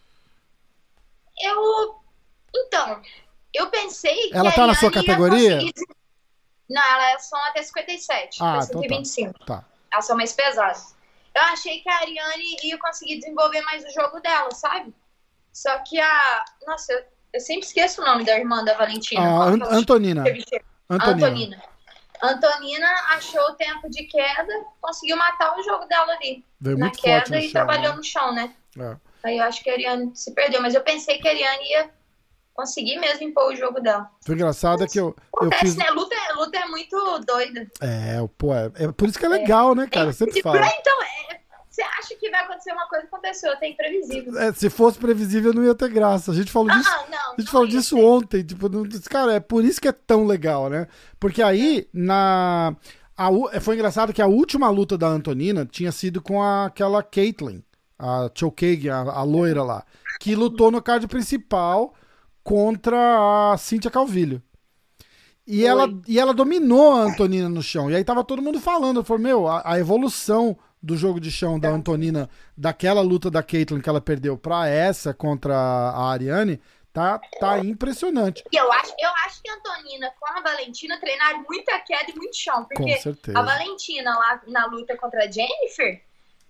Eu. Então, eu pensei que Ela a tá na sua Ariane ia categoria? conseguir- Não, elas são até cinquenta e sete. Ah, até então cento e vinte e cinco. Tá. Elas são mais pesadas. Eu achei que a Ariane ia conseguir desenvolver mais o jogo dela, sabe? Só que a. Nossa, eu, eu sempre esqueço o nome da irmã da Valentina. A Qual An- que é o- Antonina. Antonina. Antonina. Antonina achou o tempo de queda, conseguiu matar o jogo dela ali. Veio na muito forte queda no e chão, trabalhou né? no chão, né? É. Aí eu acho que a Ariane se perdeu, mas eu pensei que a Ariane ia conseguir mesmo impor o jogo dela. O engraçado é que eu, eu Acontece, fiz. né? Luta, é- luta é muito doida. É, pô, é, é por isso que é legal, né, cara? Eu sempre Tipo, falo. então, é, você acha que vai acontecer uma coisa, aconteceu, tem imprevisível. É, se fosse previsível, não ia ter graça. A gente falou disso. Ah, não. A gente não falou ia disso ter. ontem, tipo, não- cara, é por isso que é tão legal, né? Porque aí, na. a u- foi engraçado que a última luta da Antonina tinha sido com a- aquela Caitlyn, a Chokage, a, a loira lá, que lutou no card principal contra a Cíntia Calvillo. E Foi. ela, e ela dominou a Antonina no chão. E aí tava todo mundo falando, falou, meu, a, a evolução do jogo de chão da Antonina, daquela luta da Caitlyn que ela perdeu pra essa contra a Ariane, tá, tá impressionante. E eu acho, eu acho que a Antonina com a Valentina treinaram muita queda e muito chão. Com Porque certeza. a Valentina lá na luta contra a Jennifer,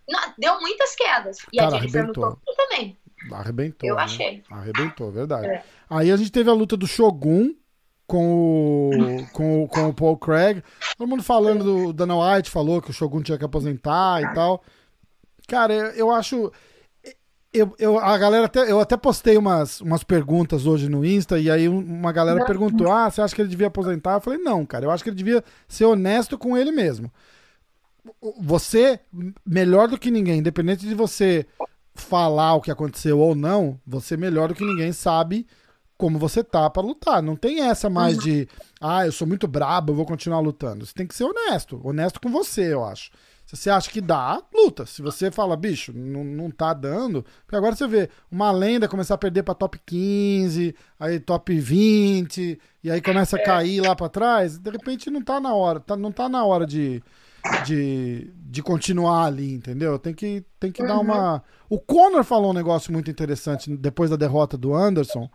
Não, deu muitas quedas. E Cara, a Jennifer arrebentou. lutou também. Arrebentou. Eu né? achei. Arrebentou, verdade. É. Aí a gente teve a luta do Shogun com o, com, o- com o Paul Craig. Todo mundo falando do Dana White, falou que o Shogun tinha que aposentar e tal. Cara, eu, eu acho. Eu, eu, a galera até, eu até postei umas, umas perguntas hoje no Insta, e aí um- uma galera perguntou: ah, você acha que ele devia aposentar? Eu falei, não, cara, eu acho que ele devia ser honesto com ele mesmo. Você, melhor do que ninguém, independente de você falar o que aconteceu ou não, você melhor do que ninguém sabe como você tá pra lutar. Não tem essa mais de, ah, eu sou muito brabo, eu vou continuar lutando. Você tem que ser honesto, honesto com você, eu acho. Se você acha que dá, luta. Se você fala, bicho, não, não tá dando, porque agora você vê uma lenda começar a perder pra top quinze, aí top vinte, e aí começa a cair lá pra trás, de repente não tá na hora, tá, não tá na hora de de, de continuar ali, entendeu? Tem que, tem que dar uma... O Conor falou um negócio muito interessante depois da derrota do Anderson,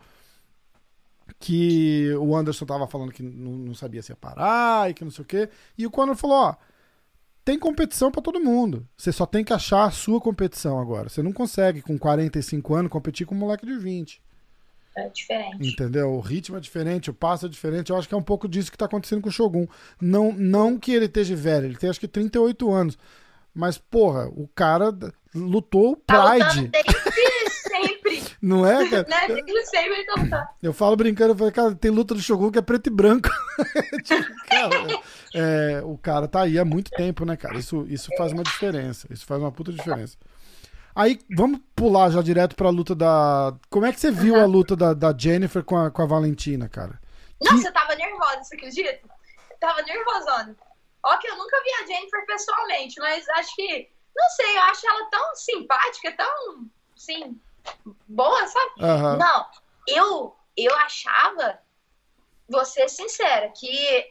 que o Anderson tava falando que não, não sabia se ia parar e que não sei o quê, e o Conor falou, ó, tem competição pra todo mundo, você só tem que achar a sua competição agora, você não consegue com quarenta e cinco anos competir com um moleque de vinte. É diferente. Entendeu? O ritmo é diferente, o passo é diferente. Eu acho que é um pouco disso que tá acontecendo com o Shogun. Não, não que ele esteja velho, ele tem acho que trinta e oito anos. Mas, porra, o cara lutou o Tá Pride. lutando desde sempre. Não é, cara? Né? Desde sempre ele tá lutando. Eu falo brincando, eu falo, cara, tem luta do Shogun que é preto e branco. Tipo, cara, é, o cara tá aí há muito tempo, né, cara? Isso, isso faz uma diferença. Isso faz uma puta diferença. Aí, vamos pular já direto pra luta da... Como é que você viu Uhum. a luta da, da Jennifer com a, com a Valentina, cara? Nossa, eu tava nervosa, você acredita? Eu tava nervosona. Ó que eu nunca vi a Jennifer pessoalmente, mas acho que... Não sei, eu acho ela tão simpática, tão, assim, boa, sabe? Aham. Não, eu, eu achava, vou ser sincera, que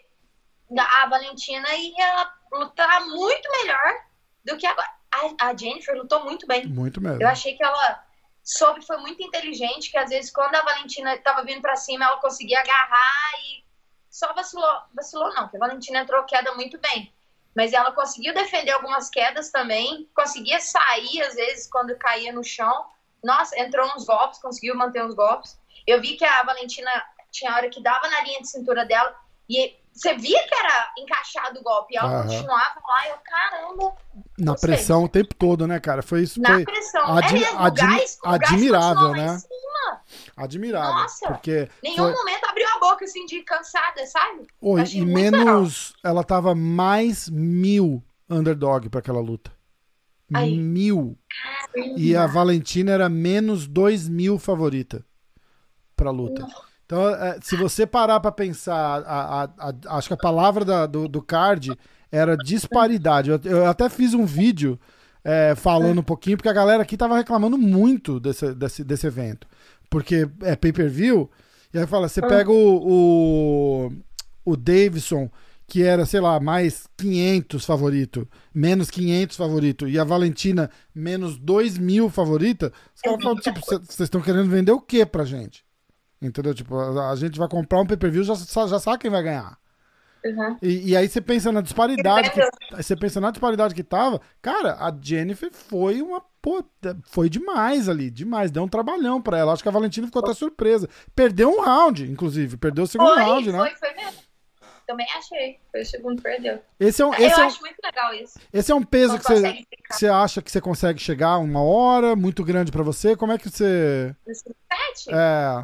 a Valentina ia lutar muito melhor do que agora. A, a Jennifer lutou muito bem. Muito mesmo. Eu achei que ela soube, foi muito inteligente, que às vezes quando a Valentina tava vindo pra cima, ela conseguia agarrar e só vacilou. Vacilou não, porque a Valentina entrou queda muito bem. Mas ela conseguiu defender algumas quedas também, conseguia sair às vezes quando caía no chão. Nossa, entrou uns golpes, conseguiu manter uns golpes. Eu vi que a Valentina tinha hora que dava na linha de cintura dela e você via que era encaixado o golpe. E ela Aham. continuava lá e eu, caramba... Na não sei. pressão o tempo todo, né, cara? Foi isso. Na Foi pressão. admi- é mesmo, admi- o gás, o gás admirável, continuou lá né? em cima. admirável. Nossa, Porque Nenhum foi... momento abriu a boca assim de cansada, sabe? Oi, Achei e muito menos. Ela tava mais mil underdog pra aquela luta. Aí. Mil. E a Valentina era menos dois mil favorita pra luta. Então, é, se você parar pra pensar, a, a- a- acho que a palavra da- do, do card era disparidade. Eu, eu até fiz um vídeo é, falando um pouquinho, porque a galera aqui tava reclamando muito desse, desse, desse evento. Porque é pay-per-view, e aí fala, você pega o, o, o Davidson, que era, sei lá, mais quinhentos favorito, menos quinhentos favorito, e a Valentina menos dois mil favorita, os caras falam, tipo, vocês estão querendo vender o quê pra gente? Entendeu? Tipo, a, a gente vai comprar um pay-per-view, já, sa- já sabe quem vai ganhar. Uhum. E, e aí você pensa na disparidade que, aí você pensa na disparidade que tava, cara, a Jennifer foi uma, pô, foi demais ali, demais, deu um trabalhão pra ela. Acho que a Valentina ficou até surpresa. Perdeu um round, inclusive, perdeu o segundo Foi, round, né? foi, foi mesmo. Também achei. Foi o segundo, perdeu. Esse é um, Eu esse é um, acho muito legal isso. esse é um peso Não que você, consegue que ficar. você acha que você consegue chegar uma hora, muito grande pra você. Como é que você. No sete, É.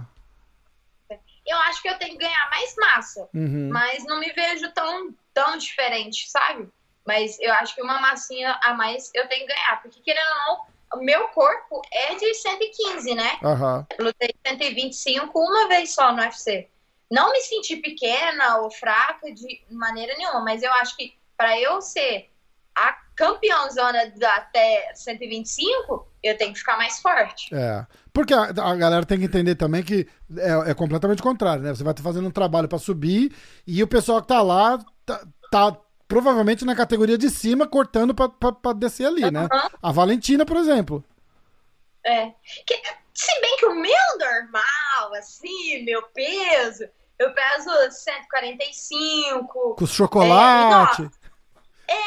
eu acho que eu tenho que ganhar mais massa. Uhum. Mas não me vejo tão, tão diferente, sabe? Mas eu acho que uma massinha a mais eu tenho que ganhar. Porque, querendo ou não, o meu corpo é de cento e quinze, né? Aham. Eu lutei cento e vinte e cinco uma vez só no U F C. Não me senti pequena ou fraca de maneira nenhuma, mas eu acho que para eu ser a campeãozona da até cento e vinte e cinco, eu tenho que ficar mais forte. É. Porque a, a galera tem que entender também que é, é completamente o contrário, né? Você vai estar fazendo um trabalho pra subir e o pessoal que tá lá tá, tá provavelmente na categoria de cima cortando pra, pra, pra descer ali, né? Uhum. A Valentina, por exemplo. É. Que, se bem que o meu normal, assim, meu peso, eu peso cento e quarenta e cinco. Com os chocolates. É,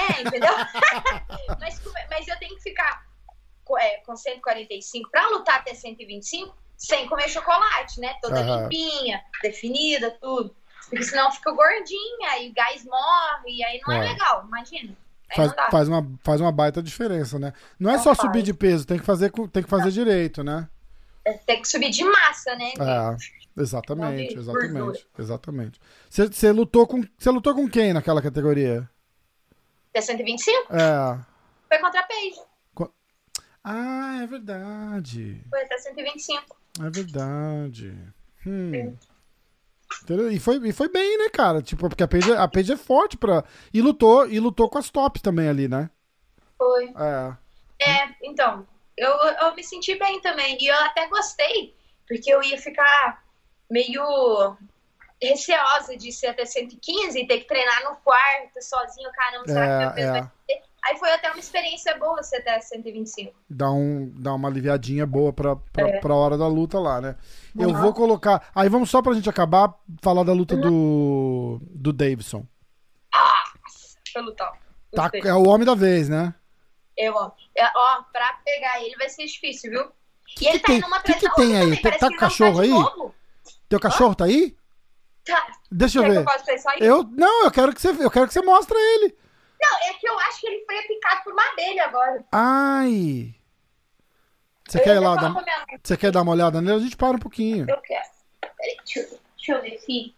É, entendeu? mas, mas eu tenho que ficar é, com cento e quarenta e cinco pra lutar até cento e vinte e cinco sem comer chocolate, né? Toda uhum. limpinha, definida, tudo. Porque senão fica gordinha e o gás morre, e aí não é, é legal, imagina. Faz, faz, uma, faz uma baita diferença, né? Não é não só faz. subir de peso, tem que fazer, tem que fazer direito, né? Tem que subir de massa, né? É, exatamente, exatamente, exatamente. Você, você, lutou com, você lutou com quem naquela categoria? Até cento e vinte e cinco? É. Foi contra a Paige. Co... Ah, é verdade. Foi até cento e vinte e cinco. É verdade. Hum. E foi, e foi bem, né, cara? Tipo, porque a Paige, a Paige é forte pra... E lutou, e lutou com as tops também ali, né? Foi. É. É, então, eu, eu me senti bem também. E eu até gostei, porque eu ia ficar meio receosa de ser até cento e quinze e ter que treinar no quarto, sozinho. Caramba, será é, que meu peso é. vai ter? Aí foi até uma experiência boa ser até cento e vinte e cinco. Dá, um, dá uma aliviadinha boa pra, pra, é. pra hora da luta lá, né? Uhum. Eu vou colocar... Aí vamos só pra gente acabar, falar da luta uhum. do, do Davidson. Ah, foi lutar. Tá, é o homem da vez, né? Eu, ó, ó, pra pegar ele vai ser difícil, viu? Que e ele que tá tem, indo uma que que tem aí? Tá, tá com cachorro aí? Novo. Teu cachorro tá aí? Tá. Deixa eu Quer ver. Que eu, posso isso aí? eu Não, eu quero que você, eu quero que você mostre ele. Não, é que eu acho que ele foi picado por uma abelha agora. Ai. Você quer ir lá dar, você quer dar uma olhada nele? A gente para um pouquinho. Eu quero. Peraí, deixa eu ver. Deixa eu ver se...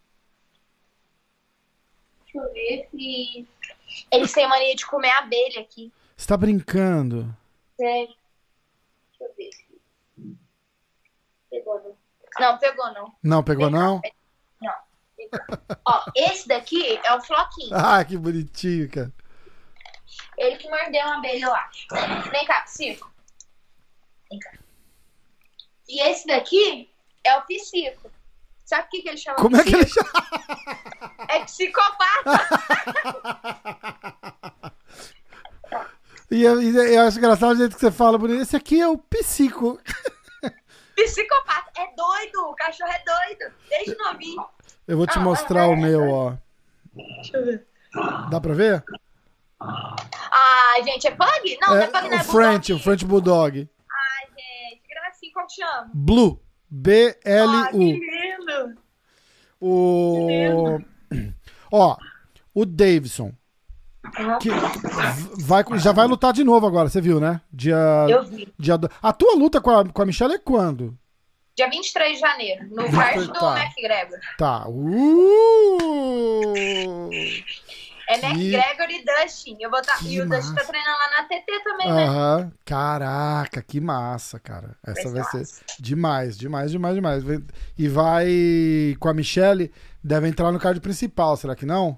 Deixa eu ver se... Eles têm mania de comer abelha aqui. Você tá brincando? Sério. Deixa eu ver se... Pegou não. Não, pegou não. Não, pegou Vem não? Cá, não. Ó, esse daqui é o Floquinho. Ah, que bonitinho, cara. Ele que mordeu uma abelha, eu acho. Vem cá, Psico. Vem cá. E esse daqui é o Psico. Sabe o que, que ele chama? Como Psico? é que ele chama? É psicopata. E eu, e eu acho engraçado o jeito que você fala, bonito. Esse aqui é o Psico. Psicopata. É doido. O cachorro é doido. Desde novinho. Eu vou te ah, mostrar o meu, ó. Deixa eu ver. Dá pra ver? Ah, gente, é Pug? Não, é, não é Pug, não é o French, o French Bulldog. Ai, gente, que gracinha, como chama? Blue. B L U. Ah, que lindo. O... Que lindo. Ó, o Davidson. Uhum. Que vai, já vai lutar de novo agora, você viu, né? Dia, Eu vi. Dia, a tua luta com a, com a Michelle é quando? Dia vinte e três de janeiro, no card do tá. McGregor. Tá. Uh! É que... McGregor e Dustin. Eu vou tá... E o Dustin tá treinando lá na T T também, né? Aham. Uhum. Caraca, que massa, cara. Essa vai, vai ser massa. demais, demais, demais, demais. E vai com a Michelle, deve entrar no card principal, será que não?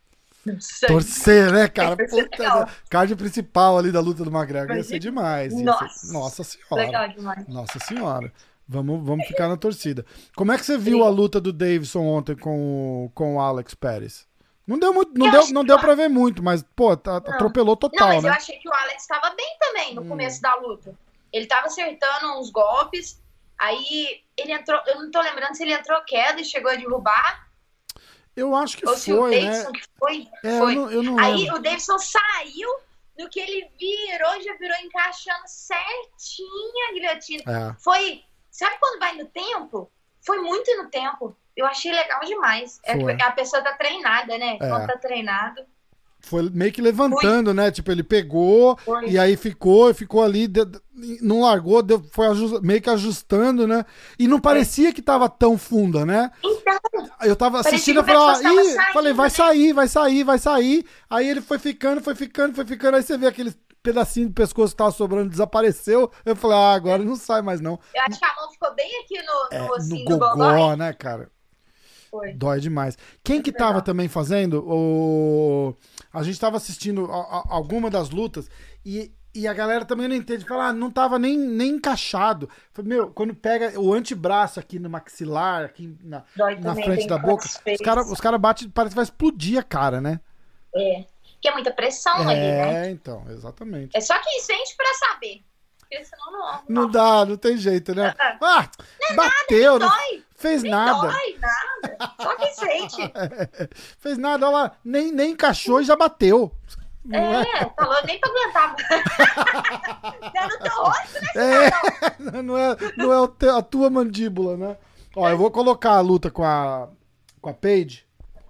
Torcer, né, cara? Puta, card principal ali da luta do McGregor ia ser demais. Ia Nossa. Ser... Nossa senhora. Legal demais. Nossa senhora. Vamos, vamos ficar na torcida. Como é que você viu Sim. a luta do Davidson ontem com, o, com o Alex Perez? Não deu, muito, não deu, não deu pra ver muito, mas, pô, tá, atropelou total, não, mas né? eu achei que o Alex tava bem também no hum. começo da luta. Ele tava acertando uns golpes, aí ele entrou, eu não tô lembrando se ele entrou queda e chegou a derrubar. Eu acho que Ou foi, se o Davidson né? foi. É, foi. Eu não, eu não aí lembro. o Davidson saiu, no que ele virou, já virou encaixando certinho a guilhotina. É. Foi... Sabe quando vai no tempo? Foi muito no tempo. Eu achei legal demais. É, a pessoa tá treinada, né? É. Quando tá treinado. Foi meio que levantando, Foi. né? Tipo, ele pegou Foi. e aí ficou, ficou ali, de, não largou, deu, foi ajust, meio que ajustando, né? E não parecia que tava tão funda, né? Então. Eu tava assistindo e falei, ah, ih, saindo, falei, vai né? sair, vai sair, vai sair. Aí ele foi ficando, foi ficando, foi ficando. Aí você vê aquele pedacinho do pescoço que tava sobrando, desapareceu. Eu falei, ah, agora não sai mais não. Eu acho que a mão ficou bem aqui no, no, é, assim, no gogó, gogó, né, cara? Foi. Dói demais. Quem que Legal. tava também fazendo? O... A gente tava assistindo a, a, alguma das lutas e, e a galera também não entende. Fala, ah, não tava nem, nem encaixado. Falei, meu, quando pega o antebraço aqui no maxilar, aqui na, na frente da boca, os caras os cara batem, parece que vai explodir a cara, né? É. Que é muita pressão é, ali, né? É, então, exatamente. É só quem sente pra saber. Porque senão não... Não, não dá, não tem jeito, né? Ah, não é bateu, nada, não dói. fez nem nada. Dói, nada. Só quem sente. Fez nada, olha lá, nem, nem encaixou e já bateu. É, falou nem pra aguentar. É no teu rosto, né? É, não é, não é o te- a tua mandíbula, né? Ó, eu vou colocar a luta com a, com a Paige.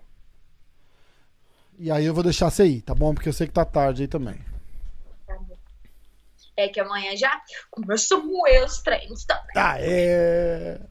E aí eu vou deixar você ir, tá bom? Porque eu sei que tá tarde aí também. É que amanhã já começou a moer os treinos também. Ah, é.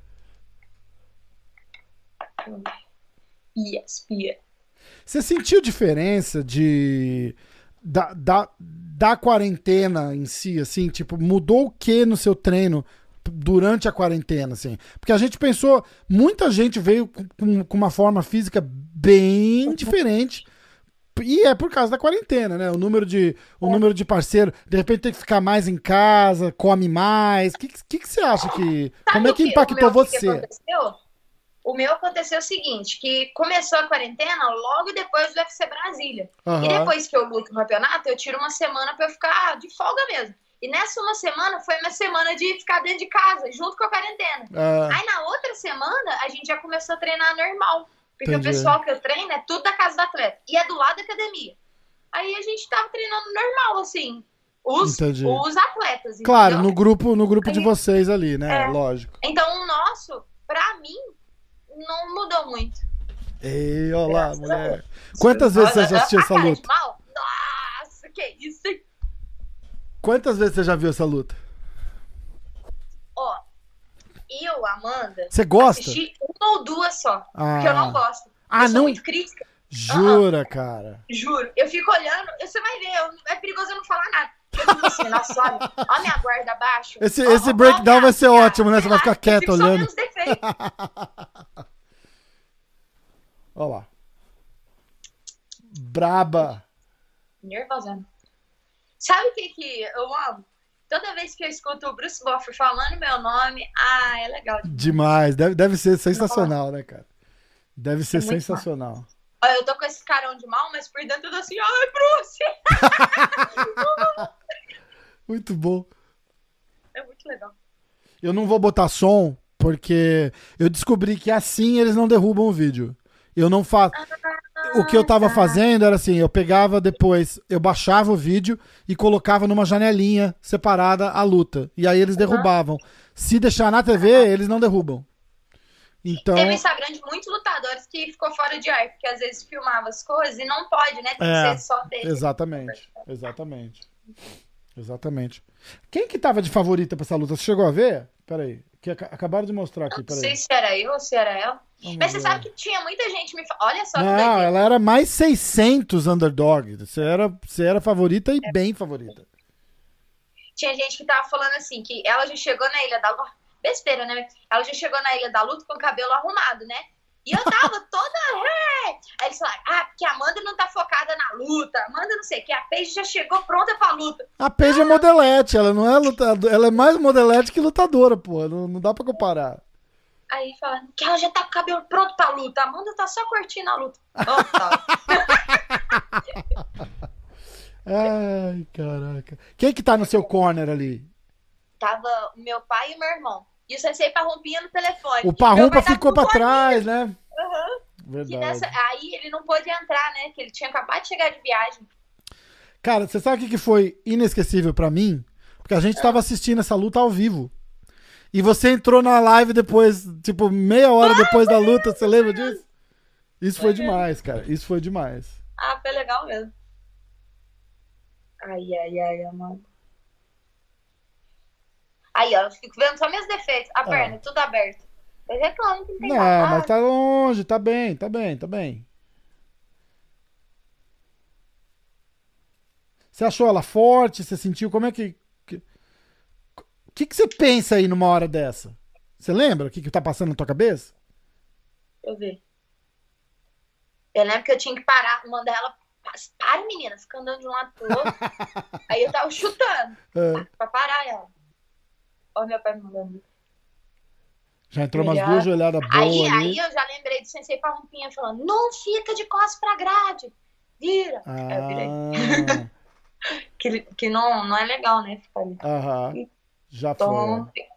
E S P N. Você sentiu diferença de da, da, da quarentena em si, assim, tipo, mudou o que no seu treino durante a quarentena, assim? Porque a gente pensou, muita gente veio com, com uma forma física bem diferente. E é por causa da quarentena, né? O número de, o número de parceiro, de repente tem que ficar mais em casa, come mais. O que, que, que você acha que... Sabe como é que o impactou o meu, você? Que aconteceu? O meu aconteceu o seguinte, que começou a quarentena logo depois do U F C Brasília. Uhum. E depois que eu luto no campeonato, eu tiro uma semana pra eu ficar de folga mesmo. E nessa uma semana foi minha semana de ficar dentro de casa, junto com a quarentena. Uhum. Aí na outra semana, a gente já começou a treinar normal. Porque Entendi. o pessoal que eu treino é tudo da casa do atleta. E é do lado da academia. Aí a gente tava treinando normal, assim. Os, os atletas. Claro, entendeu? no grupo, no grupo Aí, de vocês ali, né? é. Lógico. Então o nosso, pra mim, não mudou muito. Ei, olha lá, mulher. Quantas vezes você já assistiu essa luta? Nossa, que isso, hein? Quantas vezes você já viu essa luta? Ó, eu, Amanda, você gosta? assisti uma ou duas só. Ah. Porque eu não gosto. Ah, eu sou não? muito crítica. Jura, uh-uh. cara? Juro. Eu fico olhando, você vai ver, eu, é perigoso eu não falar nada. Eu fico assim, nossa, olha, olha minha guarda abaixo. Esse, ó, esse ó, breakdown ó, vai ser cara, ótimo, né? Você vai ficar quieto olhando. Só menos defeito. Olha lá. Braba. Nervosando. Sabe o que que eu amo? Toda vez que eu escuto o Bruce Buffer falando meu nome, ah, é legal. Demais, demais. Deve, deve ser sensacional, né, cara? Deve ser é sensacional. Olha, eu tô com esse carão de mal, mas por dentro eu tô assim, ai, Bruce! Muito bom. É muito legal. Eu não vou botar som, porque eu descobri que assim eles não derrubam o vídeo. Eu não faço... O que eu tava fazendo era assim, eu pegava depois, eu baixava o vídeo e colocava numa janelinha separada a luta. E aí eles derrubavam. Se deixar na T V, eles não derrubam. Então... Teve Instagram de muitos lutadores que ficou fora de ar, porque às vezes filmava as coisas e não pode, né? Tem é, que ser só dele. Exatamente, exatamente. Exatamente. Quem que tava de favorita pra essa luta? Você chegou a ver? Peraí, que ac acabaram de mostrar aqui, peraí. Não sei se era eu ou se era ela. Vamos Mas ver. Você sabe que tinha muita gente me falando. Olha só. Não, ela era mais seiscentos underdog. Você era, você era favorita e é. bem favorita. Tinha gente que tava falando assim, que ela já chegou na Ilha da Luta. Besteira, né? Ela já chegou na Ilha da Luta com o cabelo arrumado, né? E eu tava toda... Aí eles falaram, ah, porque a Amanda não tá focada na luta. A Amanda não sei o que. A Paige já chegou pronta pra luta. A Paige ah. é modelete. Ela não é lutadora. Ela é mais modelete que lutadora, pô. Não, não dá pra comparar. Aí falando que ela já tá com o cabelo pronto pra luta. A Amanda tá só curtindo a luta. Oh, tá. Ai, caraca. Quem que tá no seu corner ali? Tava o meu pai e meu irmão. E o Sensei Parrumpinha no telefone. O Parrumpa ficou pra trás, né? Uhum. Verdade. Nessa, aí ele não pôde entrar, né? Que ele tinha acabado de chegar de viagem. Cara, você sabe o que foi inesquecível pra mim? Porque a gente tava assistindo essa luta ao vivo. E você entrou na live depois, tipo, meia hora depois da luta. Você lembra disso? Isso foi demais, cara. Isso foi demais. Ah, foi legal mesmo. Ai, ai, ai, amado. Aí, ó, eu fico vendo só meus defeitos. A perna, ah. tudo aberto. Eu reclamo que não tem Não, nada. mas tá longe, tá bem, tá bem, tá bem. Você achou ela forte? Você sentiu? Como é que... que... O que, que você pensa aí numa hora dessa? Você lembra o que, que tá passando na tua cabeça? Deixa eu ver. Eu lembro que eu tinha que parar, mandar ela... Para, menina, fica andando de um lado pro outro. Aí eu tava chutando. É. Pra parar ela. Olha meu pai me mandando. Já entrou umas duas joelhadas boas aí, ali. Aí eu já lembrei do Sensei Parrumpinha falando, não fica de costas pra grade. Vira. Ah. Aí eu virei. que que não, não é legal, né? Ficar ali. Aham. Já então, foi.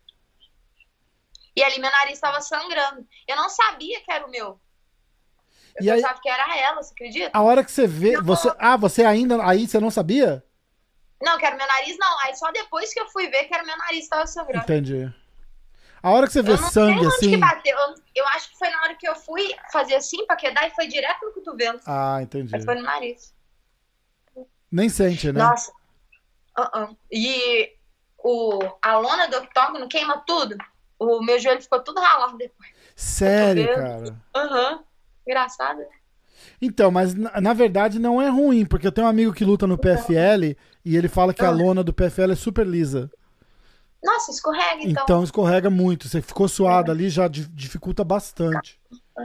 E ali meu nariz tava sangrando. Eu não sabia que era o meu. Eu E aí, pensava que era ela, você acredita? a hora que você vê, Não. você, ah, você ainda, aí você não sabia? Não, que era meu nariz, não. Aí só depois que eu fui ver que era meu nariz que tava sangrando. Entendi. A hora que você vê Eu não sangue sei onde assim... que bateu. Eu, eu acho que foi na hora que eu fui fazer assim pra quedar e foi direto no cotovelo. Ah, entendi. Aí foi no nariz. Nem sente, né? Nossa. Uh-uh. E o, a lona do octógono queima tudo. O meu joelho ficou tudo ralado depois. Sério, Cotovelo. cara. Aham. Uhum. Engraçado, né? Então, mas na, na verdade não é ruim, porque eu tenho um amigo que luta no P F L e ele fala que a Ah. lona do P F L é super lisa. Nossa, escorrega, então. Então escorrega muito. Você ficou suado ali, já di- dificulta bastante.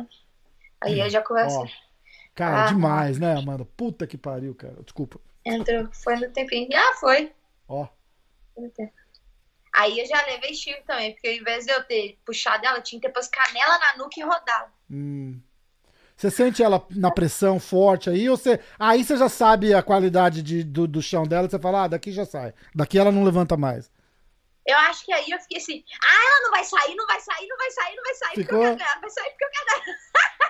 Aí eu já comecei. Ó, cara, Ah. demais, né, Amanda? Puta que pariu, cara. Desculpa. Entrou, foi no tempinho. Ah, foi. Ó. Foi no tempo. Aí eu já levei estilo também, porque ao invés de eu ter puxado ela, tinha que ter pôs canela na nuca e rodado. Hum. Você sente ela na pressão forte aí, ou você. Aí você já sabe a qualidade de, do, do chão dela, você fala, ah, daqui já sai. Daqui ela não levanta mais. Eu acho que aí eu fiquei assim, ah, ela não vai sair, não vai sair, não vai sair, não vai sair, Ficou? porque eu quero ganhar, não vai sair porque eu quero ganhar.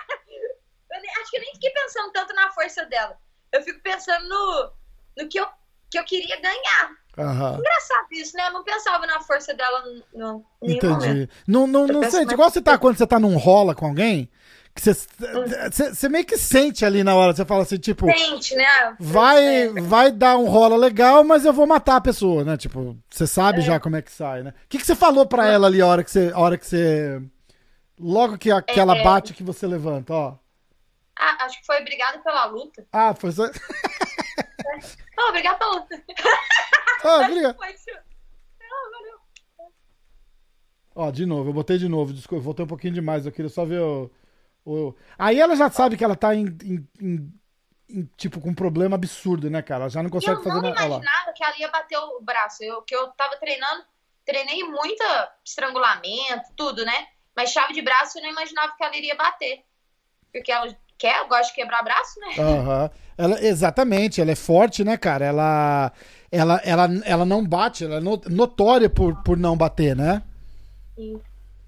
Eu nem- acho que eu nem fiquei pensando tanto na força dela. Eu fico pensando no, no que, eu, que eu queria ganhar. Aham. Engraçado isso, né? Eu não pensava na força dela no, no nenhum momento. Entendi. Não, não, Eu não penso sente. mais- Igual você tá quando você tá num rola com alguém, que você, Hum. você, você meio que sente ali na hora. Você fala assim, tipo, Sente, né? vai, vai dar um rola legal, mas eu vou matar a pessoa, né? Tipo, você sabe É. já como é que sai, né? O que, que você falou pra ela ali a hora que você. A hora que você logo que, a- que ela É. bate que você levanta, ó. Ah, acho que foi obrigado pela luta. Ah, foi só. Oh, obrigado pela luta. Ah, obrigado. Foi isso. Não, valeu. Ó, de novo, eu botei de novo, desculpa, eu voltei um pouquinho demais, eu queria só ver o. o... Aí ela já sabe que ela tá em, em- em- em, tipo, com um problema absurdo, né, cara? Ela já não E consegue eu fazer não nada. Olha lá. imaginava que ela ia bater o braço. Eu, que eu tava treinando, treinei muito estrangulamento, tudo, né? Mas chave de braço eu não imaginava que ela iria bater. Porque ela quer, eu gosto de quebrar braço, né? Aham. Ela, exatamente, ela é forte, né, cara? Ela, ela, ela, ela não bate, ela é no- notória por, por não bater, né? Sim.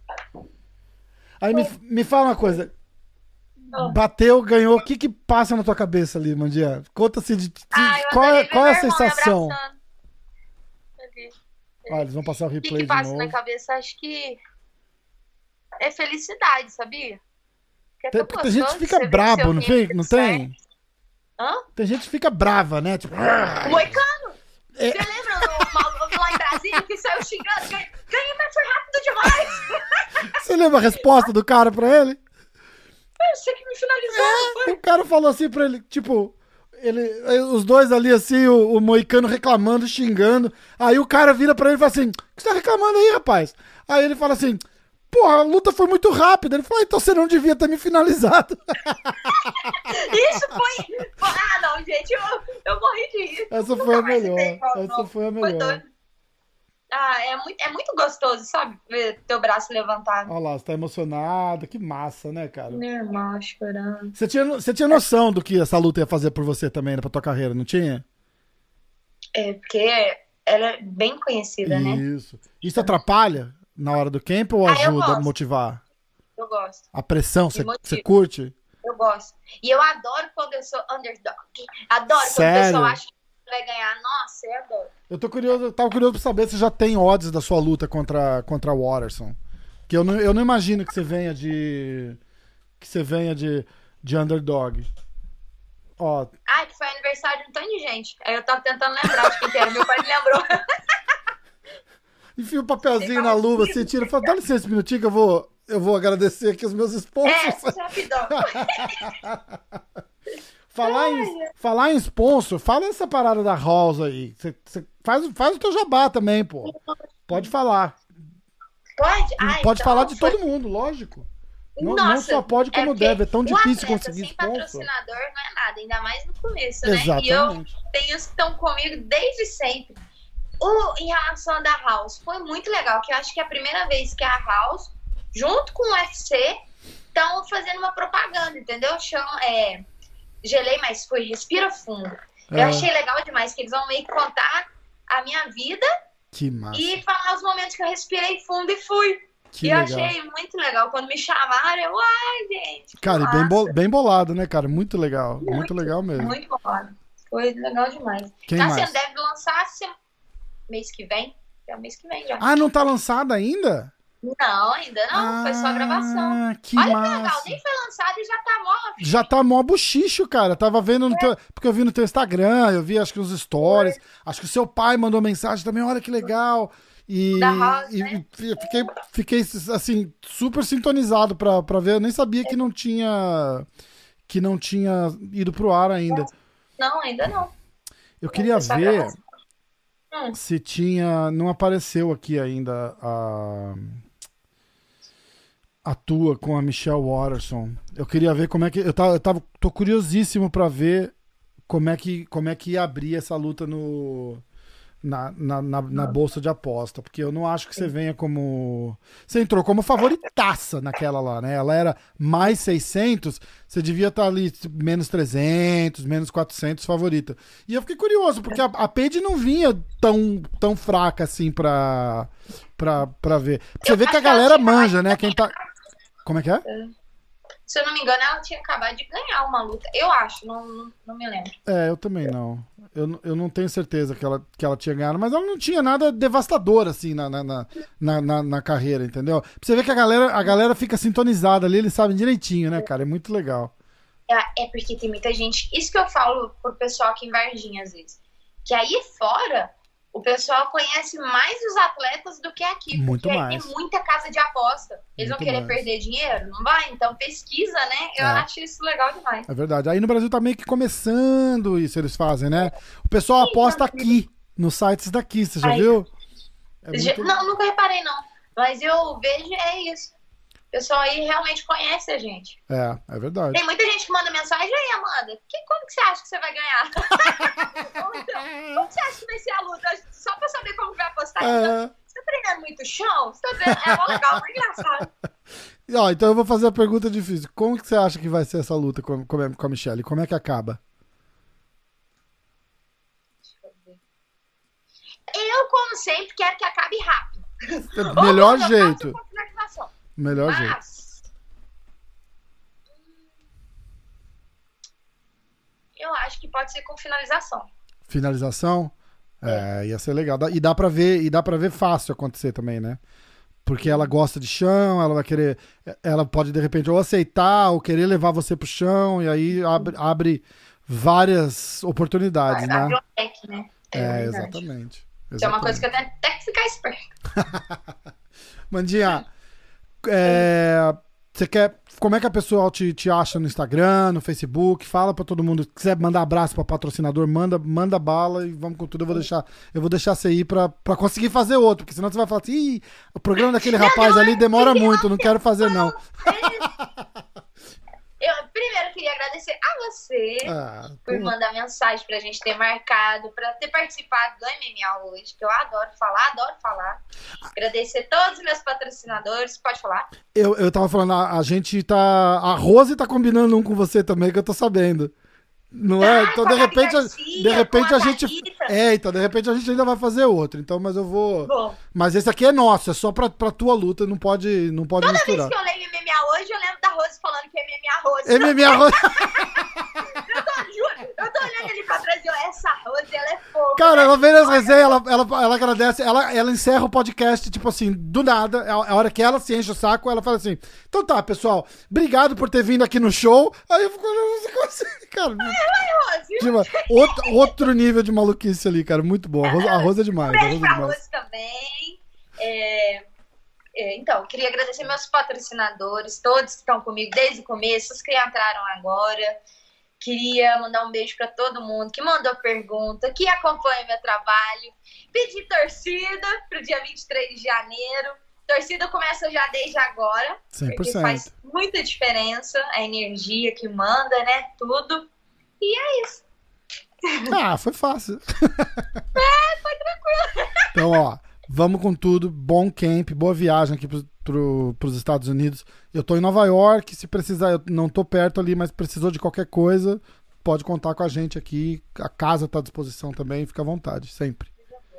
Aí me, me fala uma coisa. Ah. Bateu, ganhou, o que que passa na tua cabeça ali, Mandia? Conta-se de, de- Ah, eu qual, é, adorei ver qual é a meu irmão me sensação? abraçando. Cadê? Olha, eles vão passar o O que, replay que de passa novo. na cabeça? Acho que é felicidade, sabia? Que é Tem, tão tem gente que gostoso fica você ver brabo, seu não filho tem? Não certo. tem? Hã? Tem gente que fica brava, né? Tipo, O Moicano! É. Você lembra do maluco lá em Brasília que saiu xingando? Ganhei, ganhei, mas foi rápido demais! você lembra a resposta do cara pra ele? Você que me finalizou, não foi? O cara falou assim pra ele, tipo, ele, os dois ali assim, o, o Moicano reclamando, xingando. Aí o cara vira pra ele e fala assim: o que você tá reclamando aí, rapaz? Aí ele fala assim: porra, a luta foi muito rápida. Ele falou: então você não devia ter me finalizado. Isso foi. Ah, não, gente, eu, eu morri de rir. Essa Nunca foi a mais melhor. tentei igual, Essa não. foi a Foi melhor. doido. Ah, é muito, é muito gostoso, sabe? Ver teu braço levantado. Olha lá, você tá emocionado. Que massa, né, cara? Meu irmão chorando. Você tinha, você tinha noção do que essa luta ia fazer por você também, né, pra tua carreira, não tinha? É, porque ela é bem conhecida, né? Isso. Isso atrapalha na hora do camp ou Ah, eu ajuda a gosto. motivar? Eu gosto, A pressão, você, motiva. você curte? eu gosto. E eu adoro quando eu sou underdog. Adoro Sério? quando o pessoal acha que vai ganhar. Nossa, eu adoro. Eu tô curioso, eu tava curioso pra saber se já tem odds da sua luta contra, contra o Waterson. Que eu não, eu não imagino que você venha de. Que você venha de, de underdog. Ó, Ai, que foi aniversário de um tanto de gente. Aí eu tava tentando lembrar de quem que era. Meu pai me lembrou. enfia o papelzinho na luva, você tira e fala, dá licença um minutinho que eu vou, eu vou agradecer aqui os meus É, sponsors. rapidão. falar, em, falar em sponsor, fala essa parada da Halls aí. Você, você faz, faz o teu jabá também, pô. Pode falar. Pode? Ai, pode então, falar de foi- todo mundo, lógico. Não, Nossa, não só pode como porque deve. É tão o difícil atleta conseguir sem sponsor. patrocinador não é nada, ainda mais no começo, né? Exatamente. E eu tenho os que estão comigo desde sempre. O, em relação da House, foi muito legal, que eu acho que é a primeira vez que a House, junto com o U F C, estão fazendo uma propaganda, entendeu? Chama, é, gelei, mas fui, respira fundo. Eu É. achei legal demais, que eles vão meio que contar a minha vida Que massa. e falar os momentos que eu respirei fundo e fui. Que e eu legal. achei muito legal. Quando me chamaram, eu, ai, gente. Cara, e bem, bo- bem bolado, né, cara? Muito legal. Muito, muito legal mesmo. Muito bom. Foi legal demais. Quem Cassiano mais? deve lançar se... mês que vem. É o mês que vem já. Ah, não tá lançada ainda? Não, ainda não. ah, Foi só gravação. Que Olha massa. que legal. Nem foi lançado e já tá mó. Já tá mó buchicho, cara. Tava vendo no teu. Porque eu vi no teu Instagram, eu vi acho que uns stories. Acho que o seu pai mandou mensagem também. Olha que legal. E, Da Rosa, e né? fiquei, fiquei, assim, super sintonizado pra, pra ver. Eu nem sabia que não tinha. Que não tinha ido pro ar ainda. Não, ainda não. Eu queria Foi só ver gravação. Hum. se tinha. Não apareceu aqui ainda a. A tua com a Michelle Watterson. Eu queria ver como é que. Eu tava, eu tava tô curiosíssimo pra ver como é que, como é que ia abrir essa luta no. Na, na, na, na bolsa de aposta, porque eu não acho que você venha como. Você entrou como favoritaça naquela lá, né? Ela era mais seiscentos, você devia estar ali menos trezentos, menos quatrocentos favorita. E eu fiquei curioso, porque a, a Paige não vinha tão, tão fraca assim pra, pra, pra ver. Você vê que a galera manja, né? Quem tá. Como é que é? Se eu não me engano, ela tinha acabado de ganhar uma luta. Eu acho, não, não, não me lembro. É, eu também não. Eu, eu não tenho certeza que ela, que ela tinha ganhado, mas ela não tinha nada devastador, assim, na, na, na, na, na, na carreira, entendeu? Pra você ver que a galera, a galera fica sintonizada ali, eles sabem direitinho, né, cara? É muito legal. É, é porque tem muita gente... Isso que eu falo pro pessoal aqui em Varginha, às vezes. Que aí fora, o pessoal conhece mais os atletas do que aqui. Muito porque mais. tem muita casa de aposta. Eles Muito vão querer mais. perder dinheiro? Não vai? Então pesquisa, né? Eu É. acho isso legal demais. É verdade. Aí no Brasil tá meio que começando isso, eles fazem, né? O pessoal aposta aqui, nos sites daqui, você já Aí. viu? É Já- muito- Não, nunca reparei, não. Mas eu vejo, é isso. O pessoal aí realmente conhece a gente. É, é verdade. Tem muita gente que manda mensagem, e aí, Amanda, que, quando que você acha que você vai ganhar? Ou então, como que você acha que vai ser a luta? Só pra saber como vai apostar. É. Você tá treinando muito chão? Você tá treinando... É mó legal, muito engraçado. E, ó, então eu vou fazer a pergunta difícil. Como que você acha que vai ser essa luta com, com, com a Michelle? Como é que acaba? Eu, como sempre, quero que acabe rápido. Melhor Ou quando eu jeito. faço com finalização. Melhor jeito. Mas... eu acho que pode ser com finalização. Finalização? É, ia ser legal. Dá- E dá pra ver, e dá para ver fácil acontecer também, né? Porque ela gosta de chão, ela vai querer, ela pode de repente ou aceitar ou querer levar você pro chão e aí abre, abre várias oportunidades, né? Abre o leque, né? É, verdade. exatamente. Isso é uma coisa que Exatamente. eu tenho até que ficar esperto. Mandinha, é, você quer, como é que a pessoa te, te acha no Instagram, no Facebook? Fala pra todo mundo. Se quiser mandar abraço pra patrocinador, manda, manda bala e vamos com tudo. Eu vou deixar, eu vou deixar você ir pra, pra conseguir fazer outro, porque senão você vai falar assim, Ih, o programa daquele rapaz ali demora muito, não quero fazer não. Eu primeiro queria agradecer a você Ah, por pô, mandar mensagem pra gente ter marcado, pra ter participado do M M A hoje, que eu adoro falar, adoro falar. Agradecer todos os meus patrocinadores, pode falar? eu, eu tava falando, a, a gente tá. A Rose tá combinando um com você também, que eu tô sabendo. Não é? Ah, Então, com de a Gabi repente, a- Garcia, de repente com a a gente. Thalita. É, então, de repente a gente ainda vai fazer outro. Então, mas eu vou. Bom, Mas esse aqui é nosso, é só pra, pra tua luta, não pode, não pode toda vez misturar. que eu leio M M A hoje, eu lembro da Rose falando que é M M A Rose. M M A Rose. Eu tô, juro, eu tô olhando ali pra trás e eu, essa Rose, ela é fogo. Cara, né? ela vem nas resenhas, ela, ela, ela agradece, ela, ela encerra o podcast, tipo assim, do nada. É a a hora que ela se enche o saco, ela fala assim: então tá, pessoal, obrigado por ter vindo aqui no show. Aí eu fico olhando assim, cara. Rose. Tipo, outro, outro nível de maluquice ali, cara. Muito bom. A Rosa, a Rosa é demais. A Beijo Rosa é pra demais. Rose também. É, é, então, queria agradecer meus patrocinadores, todos que estão comigo desde o começo, os que entraram agora. Queria mandar um beijo para todo mundo que mandou pergunta, que acompanha meu trabalho. Pedir torcida para o dia vinte e três de janeiro. Torcida começa já desde agora, cem por porque cento. faz muita diferença a energia que manda, né? Tudo. E é isso. Ah, foi fácil. É, foi tranquilo. Então, ó, vamos com tudo. Bom camp, boa viagem aqui pro, pro, pros Estados Unidos. Eu tô em Nova York, se precisar, eu não tô perto ali, mas precisou de qualquer coisa, pode contar com a gente aqui. A casa tá à disposição também, fica à vontade, sempre.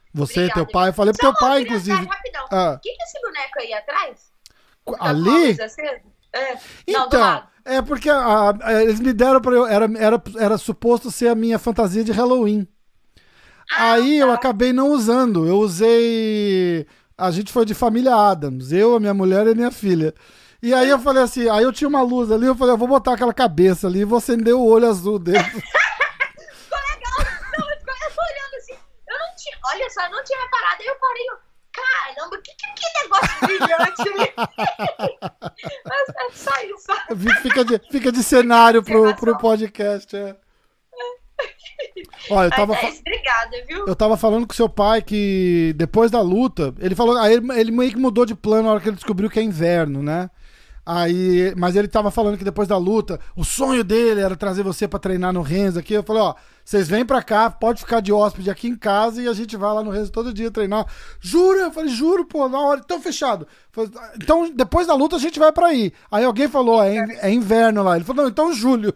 Você Obrigada, e teu pai. Eu falei pro Só teu pai, uma curiosidade, inclusive. rapidão. Ah. O que que é esse boneco aí atrás? Tá com a Ali? luz acesa? É. Não, do Então, lado. é porque a- a- eles me deram pra eu. Era, era, era suposto ser a minha fantasia de Halloween. Ah, Aí tá. eu acabei não usando. Eu usei. A gente foi de família Adams. Eu, a minha mulher e a minha filha. E aí eu falei assim, aí eu tinha uma luz ali, eu falei, eu vou botar aquela cabeça ali e vou acender o olho azul dele. Ficou legal. Não, eu ficou olhando assim. Eu não tinha. Olha só, eu não tinha reparado. Aí eu parei. Eu, caramba, que, que, que negócio brilhante ali. Mas é só isso. Fica de, fica de cenário pro, pro podcast. É. Olha, eu tava, Mas é fa- isso, obrigada, viu? eu tava falando com seu pai que depois da luta, ele falou, aí ele, ele meio que mudou de plano na hora que ele descobriu que é inverno, né? Aí, mas ele tava falando que depois da luta, o sonho dele era trazer você pra treinar no Renzo aqui. Eu falei, ó, vocês vêm pra cá, pode ficar de hóspede aqui em casa e a gente vai lá no Renzo todo dia treinar. Jura? Eu falei, juro, pô, na hora, então fechado. Eu falei, então, depois da luta a gente vai pra aí. Aí alguém falou, é, in- é inverno lá. Ele falou, não, então julho.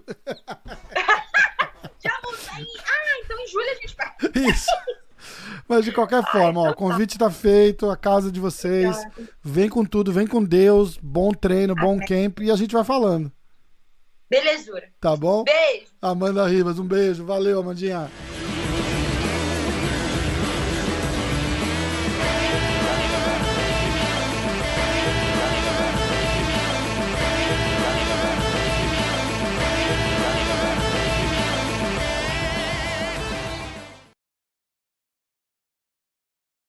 Já voltei. Ah, então em julho a gente vai. Isso. Mas de qualquer forma, ó, o convite tá feito, a casa de vocês. Vem com tudo, vem com Deus. Bom treino, bom camp e a gente vai falando. Belezura. Tá bom? Beijo. Amanda Ribas, um beijo. Valeu, Amandinha.